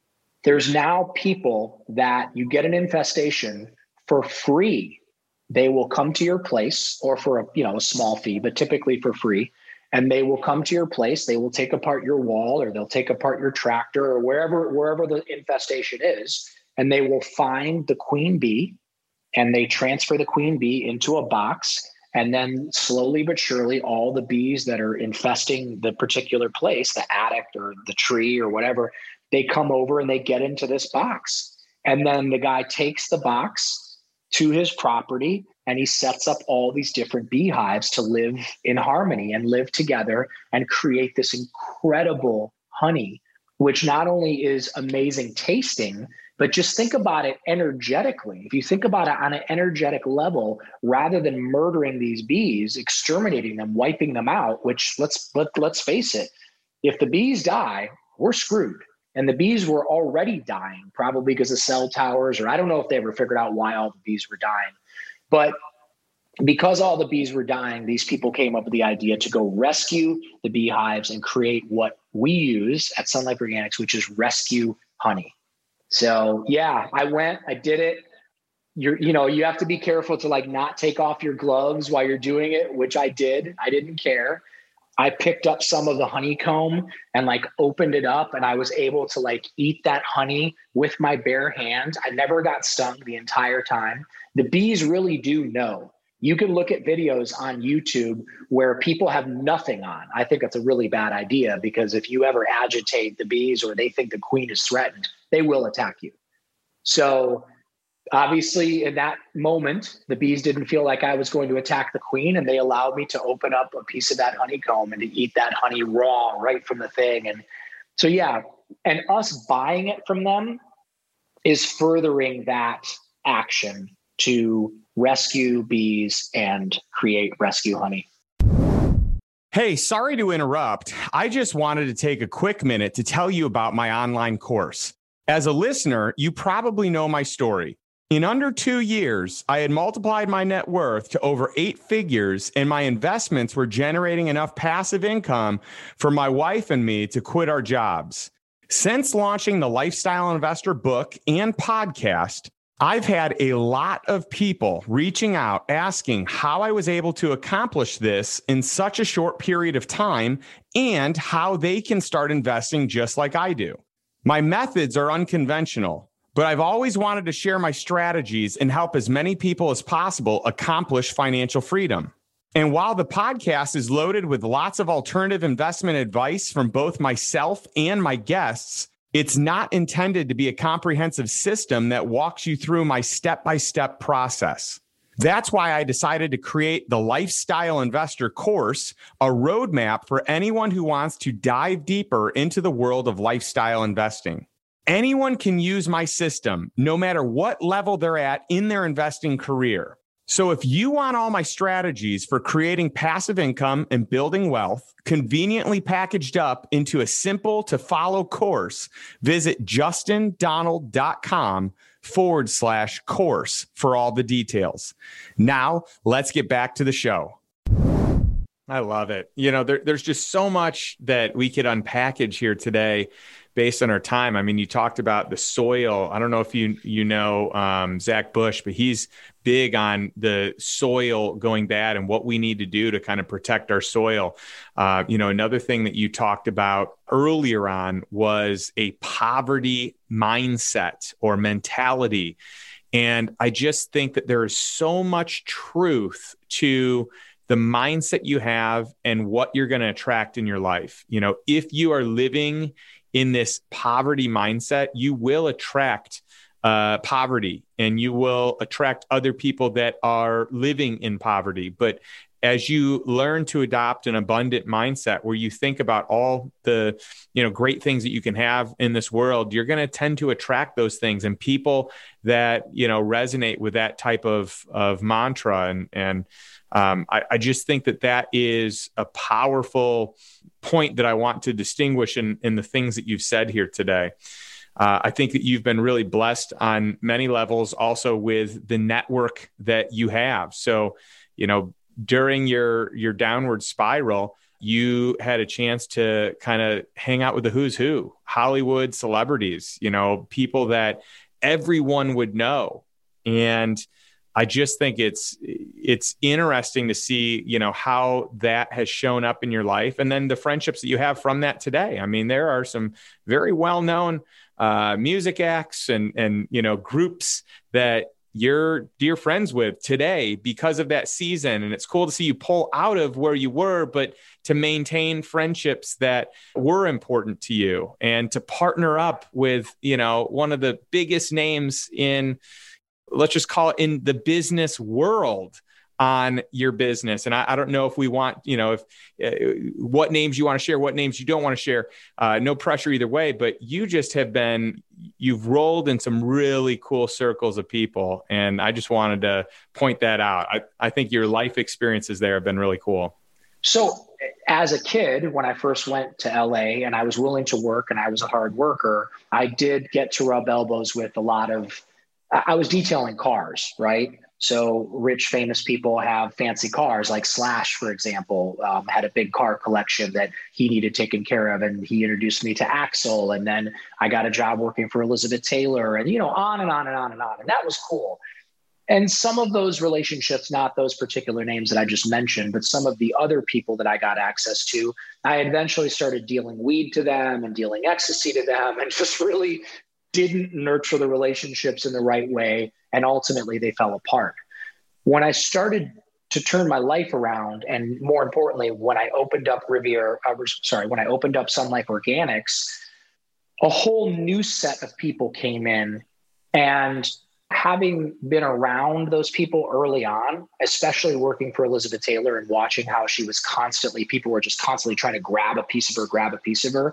S2: There's now people that you get an infestation for free. They will come to your place, or for a, you know, a small fee, but typically for free. And they will come to your place. They will take apart your wall, or they'll take apart your tractor, or wherever, wherever the infestation is. And they will find the queen bee, and they transfer the queen bee into a box. And then slowly but surely, all the bees that are infesting the particular place, the attic or the tree or whatever, they come over and they get into this box. And then the guy takes the box to his property, and he sets up all these different beehives to live in harmony and live together and create this incredible honey, which not only is amazing tasting, but just think about it energetically. If you think about it on an energetic level, rather than murdering these bees, exterminating them, wiping them out, which let's let, let's face it, if the bees die, we're screwed. And the bees were already dying, probably because of cell towers, or I don't know if they ever figured out why all the bees were dying. But because all the bees were dying, these people came up with the idea to go rescue the beehives and create what we use at Sun Life Organics, which is rescue honey. So yeah, I went, I did it. You're, you know, you have to be careful to like not take off your gloves while you're doing it, which I did. I didn't care. I picked up some of the honeycomb and like opened it up, and I was able to like eat that honey with my bare hand. I never got stung the entire time. The bees really do know. You can look at videos on YouTube where people have nothing on. I think that's a really bad idea, because if you ever agitate the bees or they think the queen is threatened, they will attack you. So obviously in that moment, the bees didn't feel like I was going to attack the queen, and they allowed me to open up a piece of that honeycomb and to eat that honey raw right from the thing. And so, yeah, and us buying it from them is furthering that action to rescue bees and create rescue honey.
S1: Hey, sorry to interrupt. I just wanted to take a quick minute to tell you about my online course. As a listener, you probably know my story. In under two years, I had multiplied my net worth to over eight figures, and my investments were generating enough passive income for my wife and me to quit our jobs. Since launching the Lifestyle Investor book and podcast, I've had a lot of people reaching out asking how I was able to accomplish this in such a short period of time and how they can start investing just like I do. My methods are unconventional, but I've always wanted to share my strategies and help as many people as possible accomplish financial freedom. And while the podcast is loaded with lots of alternative investment advice from both myself and my guests, it's not intended to be a comprehensive system that walks you through my step-by-step process. That's why I decided to create the Lifestyle Investor course, a roadmap for anyone who wants to dive deeper into the world of lifestyle investing. Anyone can use my system, no matter what level they're at in their investing career. So if you want all my strategies for creating passive income and building wealth conveniently packaged up into a simple to follow course, visit justindonald.com forward slash course for all the details. Now, let's get back to the show. I love it. You know, there, there's just so much that we could unpackage here today based on our time. I mean, you talked about the soil. I don't know if you you know um, Zach Bush, but he's big on the soil going bad and what we need to do to kind of protect our soil. Uh, you know, another thing that you talked about earlier on was a poverty mindset or mentality. And I just think that there is so much truth to the mindset you have and what you're going to attract in your life. You know, if you are living in this poverty mindset, you will attract uh, poverty, and you will attract other people that are living in poverty. But as you learn to adopt an abundant mindset where you think about all the, you know, great things that you can have in this world, you're going to tend to attract those things and people that, you know, resonate with that type of, of mantra. And, and um, I, I just think that that is a powerful point that I want to distinguish in, in the things that you've said here today. Uh, I think that you've been really blessed on many levels, also with the network that you have. So, you know, during your your downward spiral, you had a chance to kind of hang out with the who's who, Hollywood celebrities, you know, people that everyone would know. And I just think it's it's interesting to see, you know, how that has shown up in your life, and then the friendships that you have from that today. I mean, there are some very well-known uh, music acts and and you know groups that you're dear friends with today because of that season, and it's cool to see you pull out of where you were, but to maintain friendships that were important to you, and to partner up with, you know, one of the biggest names in, let's just call it, in the business world on your business. And I, I don't know if we want, you know, if uh, what names you want to share, what names you don't want to share, uh, no pressure either way, but you just have been, you've rolled in some really cool circles of people. And I just wanted to point that out. I, I think your life experiences there have been really cool.
S2: So as a kid, when I first went to L A and I was willing to work and I was a hard worker, I did get to rub elbows with a lot of, I was detailing cars, right? So rich, famous people have fancy cars, like Slash, for example, um, had a big car collection that he needed taken care of. And he introduced me to Axel. And then I got a job working for Elizabeth Taylor, and, you know, on and on and on and on. And that was cool. And some of those relationships, not those particular names that I just mentioned, but some of the other people that I got access to, I eventually started dealing weed to them and dealing ecstasy to them, and just really didn't nurture the relationships in the right way. And ultimately they fell apart. When I started to turn my life around, and more importantly, when I opened up Riviera, uh, sorry, when I opened up Sun Life Organics, a whole new set of people came in. And having been around those people early on, especially working for Elizabeth Taylor and watching how she was constantly, people were just constantly trying to grab a piece of her, grab a piece of her.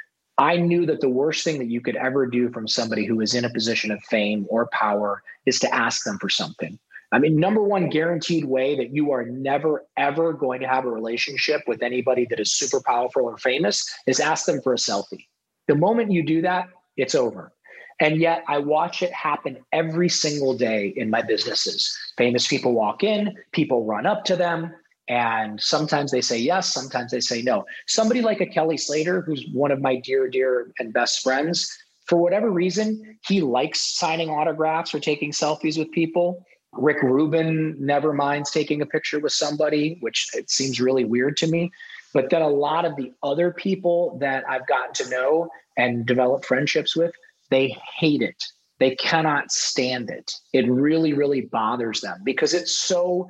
S2: I knew that the worst thing that you could ever do from somebody who is in a position of fame or power is to ask them for something. I mean, number one guaranteed way that you are never, ever going to have a relationship with anybody that is super powerful or famous is ask them for a selfie. The moment you do that, it's over. And yet I watch it happen every single day in my businesses. Famous people walk in, people run up to them, and sometimes they say yes, sometimes they say no. Somebody like a Kelly Slater, who's one of my dear, dear and best friends, for whatever reason, he likes signing autographs or taking selfies with people. Rick Rubin never minds taking a picture with somebody, which it seems really weird to me. But then a lot of the other people that I've gotten to know and develop friendships with, they hate it. They cannot stand it. It really, really bothers them because it's so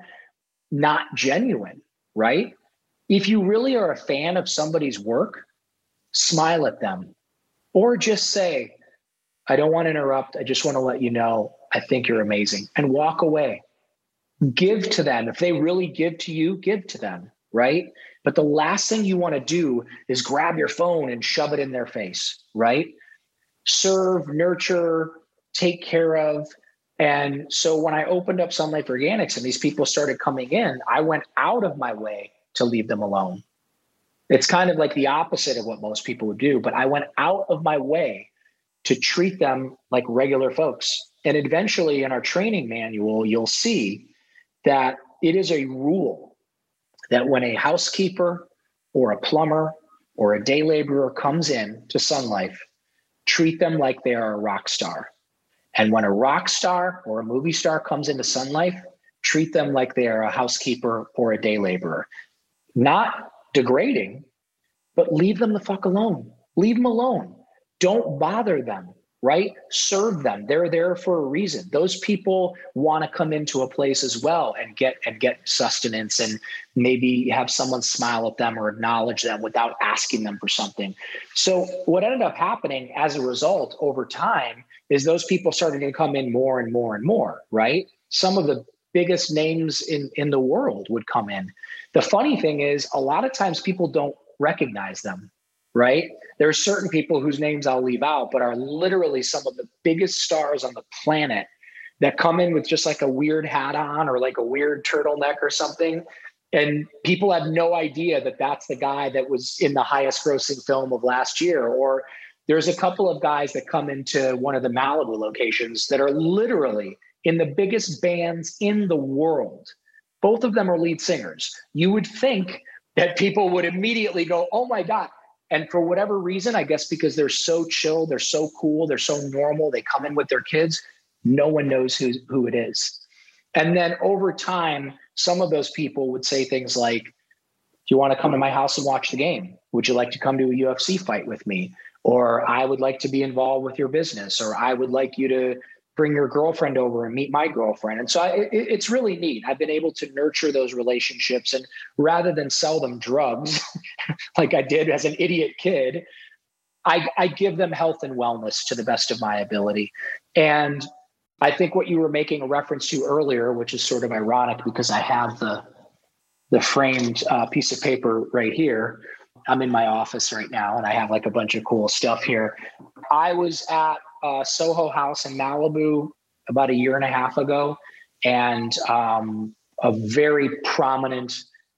S2: not genuine, right? If you really are a fan of somebody's work, smile at them, or just say, I don't want to interrupt. I just want to let you know, I think you're amazing, and walk away. Give to them. If they really give to you, give to them, right? But the last thing you want to do is grab your phone and shove it in their face, right? Serve, nurture, take care of. And so when I opened up Sun Life Organics and these people started coming in, I went out of my way to leave them alone. It's kind of like the opposite of what most people would do, but I went out of my way to treat them like regular folks. And eventually in our training manual, you'll see that it is a rule that when a housekeeper or a plumber or a day laborer comes in to Sun Life, treat them like they are a rock star. And when a rock star or a movie star comes into Sun Life, treat them like they are a housekeeper or a day laborer. Not degrading, but leave them the fuck alone. Leave them alone. Don't bother them, right? Serve them. They're there for a reason. Those people want to come into a place as well and get and get sustenance and maybe have someone smile at them or acknowledge them without asking them for something. So what ended up happening as a result over time is those people started to come in more and more and more, right? Some of the biggest names in, in the world would come in. The funny thing is a lot of times people don't recognize them, right? There are certain people whose names I'll leave out, but are literally some of the biggest stars on the planet that come in with just like a weird hat on or like a weird turtleneck or something. And people have no idea that that's the guy that was in the highest grossing film of last year. Or there's a couple of guys that come into one of the Malibu locations that are literally in the biggest bands in the world. Both of them are lead singers. You would think that people would immediately go, oh my God. And for whatever reason, I guess because they're so chill, they're so cool, they're so normal, they come in with their kids, no one knows who, who it is. And then over time, some of those people would say things like, do you want to come to my house and watch the game? Would you like to come to a U F C fight with me? Or I would like to be involved with your business, or I would like you to bring your girlfriend over and meet my girlfriend. And so I, it, it's really neat. I've been able to nurture those relationships, and rather than sell them drugs like I did as an idiot kid, I, I give them health and wellness to the best of my ability. And I think what you were making a reference to earlier, which is sort of ironic because I have the, the framed uh, piece of paper right here. I'm in my office right now and I have like a bunch of cool stuff here. I was at uh, Soho House in Malibu about a year and a half ago, and um, a very prominent,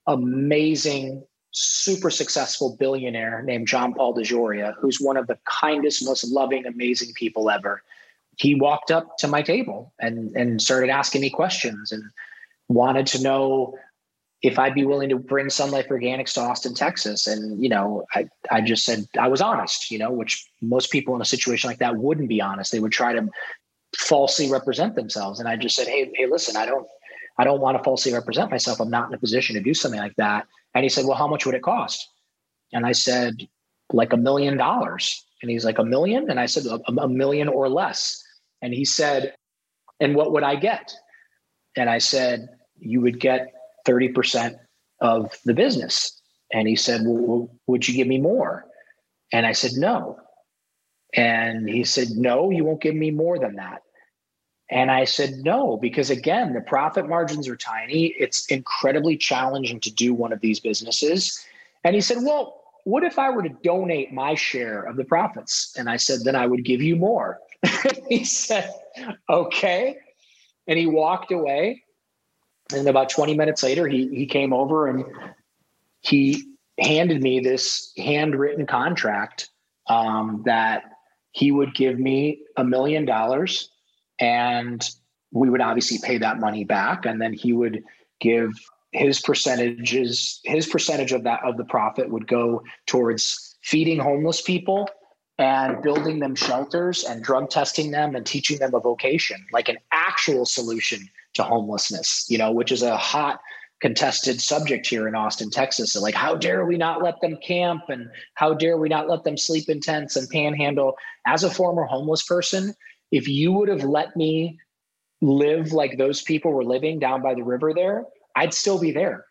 S2: amazing, super successful billionaire named John Paul DeJoria, who's one of the kindest, most loving, amazing people ever. He walked up to my table and, and started asking me questions and wanted to know if I'd be willing to bring Sun Life Organics to Austin, Texas. And, you know, I, I just said I was honest, you know, which most people in a situation like that wouldn't be honest. They would try to falsely represent themselves. And I just said, Hey, Hey, listen, I don't, I don't want to falsely represent myself. I'm not in a position to do something like that. And he said, well, how much would it cost? And I said, like a million dollars. And he's like, a million? And I said, a, a million or less. And he said, and what would I get? And I said, you would get thirty percent of the business. And he said, well, would you give me more? And I said, no. And he said, no, you won't give me more than that. And I said, no, because again, the profit margins are tiny. It's incredibly challenging to do one of these businesses. And he said, well, what if I were to donate my share of the profits? And I said, then I would give you more. He said, okay. And he walked away. And about twenty minutes later, he he came over and he handed me this handwritten contract um, that he would give me a million dollars, and we would obviously pay that money back. And then he would give his percentages, his percentage of that of the profit would go towards feeding homeless people and building them shelters and drug testing them and teaching them a vocation, like an actual solution to homelessness, you know, which is a hot contested subject here in Austin, Texas. So like, how dare we not let them camp, and how dare we not let them sleep in tents and panhandle? As a former homeless person, if you would have let me live like those people were living down by the river there, I'd still be there,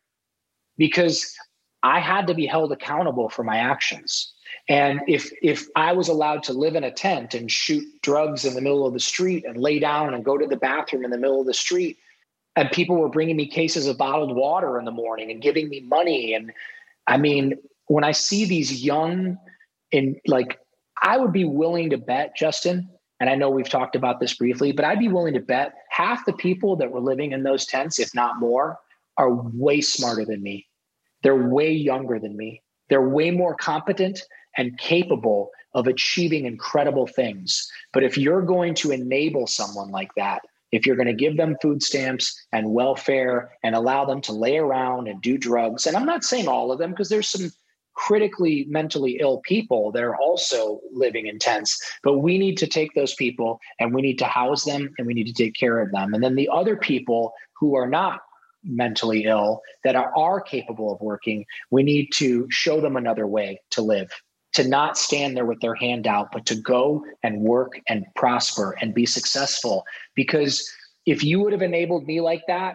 S2: because I had to be held accountable for my actions. And if if I was allowed to live in a tent and shoot drugs in the middle of the street and lay down and go to the bathroom in the middle of the street, and people were bringing me cases of bottled water in the morning and giving me money, and I mean, when I see these young, and like, I would be willing to bet, Justin, and I know we've talked about this briefly, but I'd be willing to bet half the people that were living in those tents, if not more, are way smarter than me. They're way younger than me. They're way more competent and capable of achieving incredible things. But if you're going to enable someone like that, if you're going to give them food stamps and welfare and allow them to lay around and do drugs, and I'm not saying all of them, because there's some critically mentally ill people that are also living in tents, but we need to take those people and we need to house them and we need to take care of them. And then the other people who are not mentally ill, that are, are capable of working, we need to show them another way to live, to not stand there with their hand out, but to go and work and prosper and be successful. Because if you would have enabled me like that,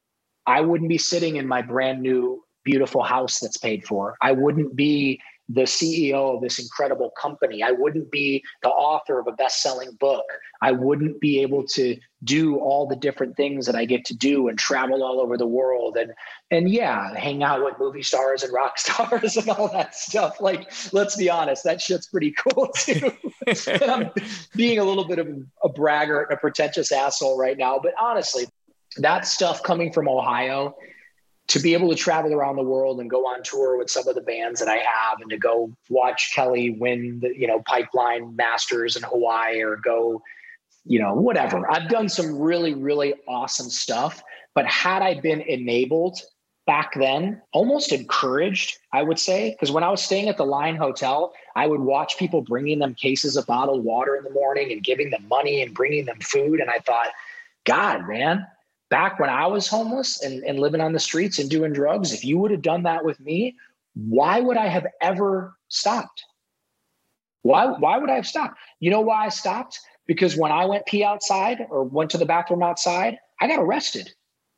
S2: I wouldn't be sitting in my brand new, beautiful house that's paid for. I wouldn't be the C E O of this incredible company. I wouldn't be the author of a best-selling book. I wouldn't be able to do all the different things that I get to do and travel all over the world and, and yeah, hang out with movie stars and rock stars and all that stuff. Like, let's be honest, that shit's pretty cool too. And I'm being a little bit of a braggart, a pretentious asshole right now, but honestly, that stuff coming from Ohio, to be able to travel around the world and go on tour with some of the bands that I have, and to go watch Kelly win the, you know, Pipeline Masters in Hawaii, or go, you know, whatever. I've done some really, really awesome stuff, but had I been enabled back then, almost encouraged, I would say, because when I was staying at the Line Hotel, I would watch people bringing them cases of bottled water in the morning and giving them money and bringing them food. And I thought, God, man, back when I was homeless and, and living on the streets and doing drugs, if you would have done that with me, why would I have ever stopped? Why, why would I have stopped? You know why I stopped? Because when I went pee outside or went to the bathroom outside, I got arrested.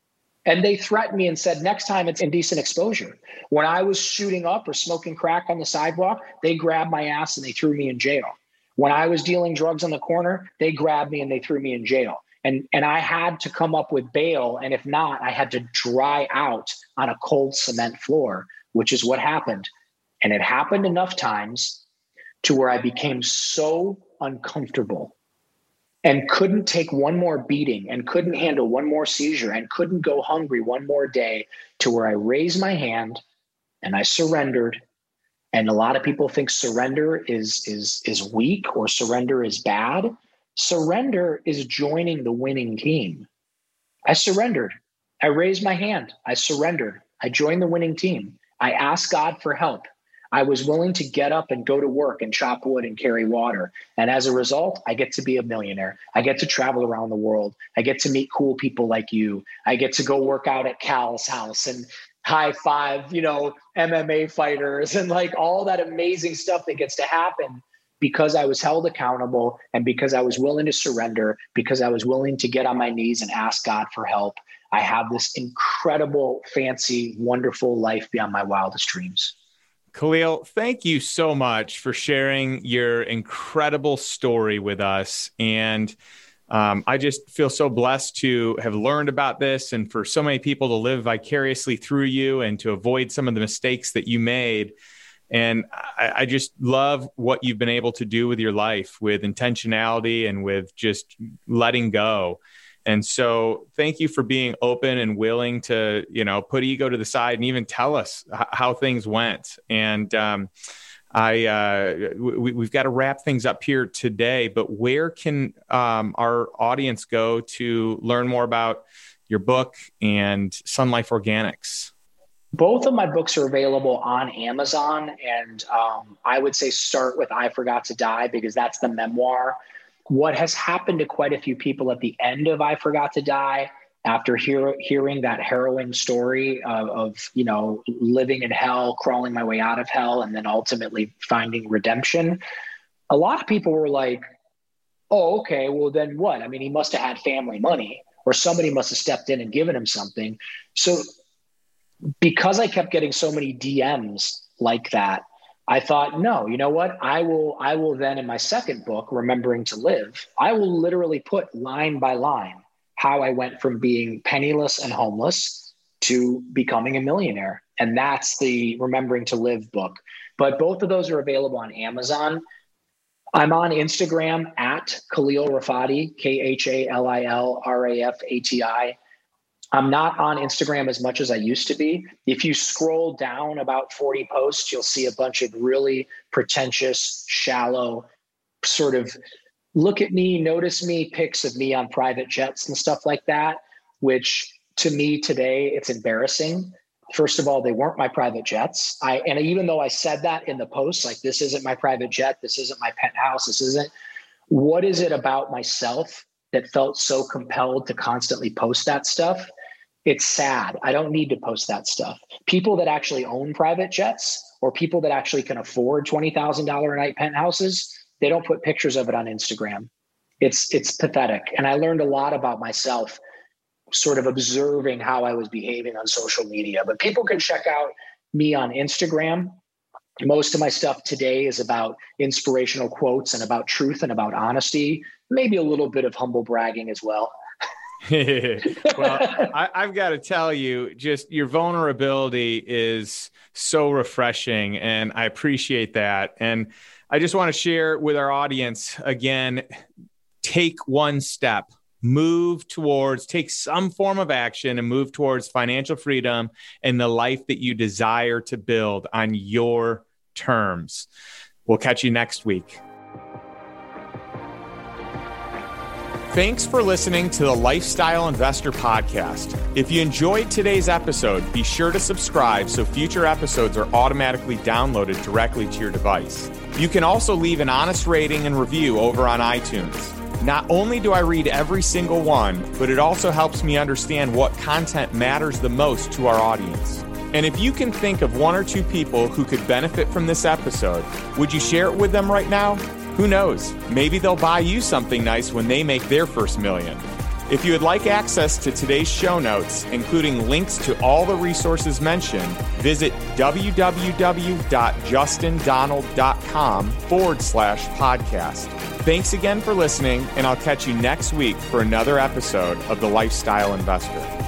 S2: And they threatened me and said, next time it's indecent exposure. When I was shooting up or smoking crack on the sidewalk, they grabbed my ass and they threw me in jail. When I was dealing drugs on the corner, they grabbed me and they threw me in jail. And, and I had to come up with bail. And if not, I had to dry out on a cold cement floor, which is what happened. And it happened enough times to where I became so uncomfortable and couldn't take one more beating and couldn't handle one more seizure and couldn't go hungry one more day, to where I raised my hand and I surrendered. And a lot of people think surrender is, is, is weak or surrender is bad. Surrender is joining the winning team. I surrendered. I raised my hand. I surrendered. I joined the winning team. I asked God for help. I was willing to get up and go to work and chop wood and carry water. And as a result, I get to be a millionaire. I get to travel around the world. I get to meet cool people like you. I get to go work out at Cal's house and high five, you know, M M A fighters and like all that amazing stuff that gets to happen because I was held accountable and because I was willing to surrender, because I was willing to get on my knees and ask God for help. I have this incredible, fancy, wonderful life beyond my wildest dreams.
S1: Khalil, thank you so much for sharing your incredible story with us. And um, I just feel so blessed to have learned about this and for so many people to live vicariously through you and to avoid some of the mistakes that you made. And I, I just love what you've been able to do with your life, with intentionality and with just letting go. And so thank you for being open and willing to, you know, put ego to the side and even tell us h- how things went. And um, I, uh, we, we've got to wrap things up here today, but where can um, our audience go to learn more about your book and Sun Life Organics?
S2: Both of my books are available on Amazon. And um, I would say start with I Forgot to Die, because that's the memoir. What has happened to quite a few people at the end of I Forgot to Die, after hear, hearing that harrowing story of, of, you know, living in hell, crawling my way out of hell, and then ultimately finding redemption, a lot of people were like, oh, okay, well then what? I mean, he must have had family money, or somebody must have stepped in and given him something. So because I kept getting so many D Ms like that, I thought, no, you know what? I will, I will then in my second book, Remembering to Live, I will literally put line by line how I went from being penniless and homeless to becoming a millionaire. And that's the Remembering to Live book. But both of those are available on Amazon. I'm on Instagram at Khalil Rafati, K H A L I L R A F A T I. I'm not on Instagram as much as I used to be. If you scroll down about forty posts, you'll see a bunch of really pretentious, shallow, sort of look at me, notice me pics of me on private jets and stuff like that, which to me today, it's embarrassing. First of all, they weren't my private jets. I, and even though I said that in the post, like, this isn't my private jet, this isn't my penthouse, this isn't, what is it about myself that felt so compelled to constantly post that stuff? It's sad. I don't need to post that stuff. People that actually own private jets, or people that actually can afford twenty thousand dollars a night penthouses, they don't put pictures of it on Instagram. It's, it's pathetic. And I learned a lot about myself, sort of observing how I was behaving on social media. But people can check out me on Instagram. Most of my stuff today is about inspirational quotes and about truth and about honesty, maybe a little bit of humble bragging as well.
S1: Well, I, I've got to tell you, just your vulnerability is so refreshing, and I appreciate that. And I just want to share with our audience, again, take one step, move towards, take some form of action and move towards financial freedom and the life that you desire to build on your terms. We'll catch you next week. Thanks for listening to the Lifestyle Investor Podcast. If you enjoyed today's episode, be sure to subscribe so future episodes are automatically downloaded directly to your device. You can also leave an honest rating and review over on iTunes. Not only do I read every single one, but it also helps me understand what content matters the most to our audience. And if you can think of one or two people who could benefit from this episode, would you share it with them right now? Who knows? Maybe they'll buy you something nice when they make their first million. If you would like access to today's show notes, including links to all the resources mentioned, visit www.justindonald.com forward slash podcast. Thanks again for listening, and I'll catch you next week for another episode of The Lifestyle Investor.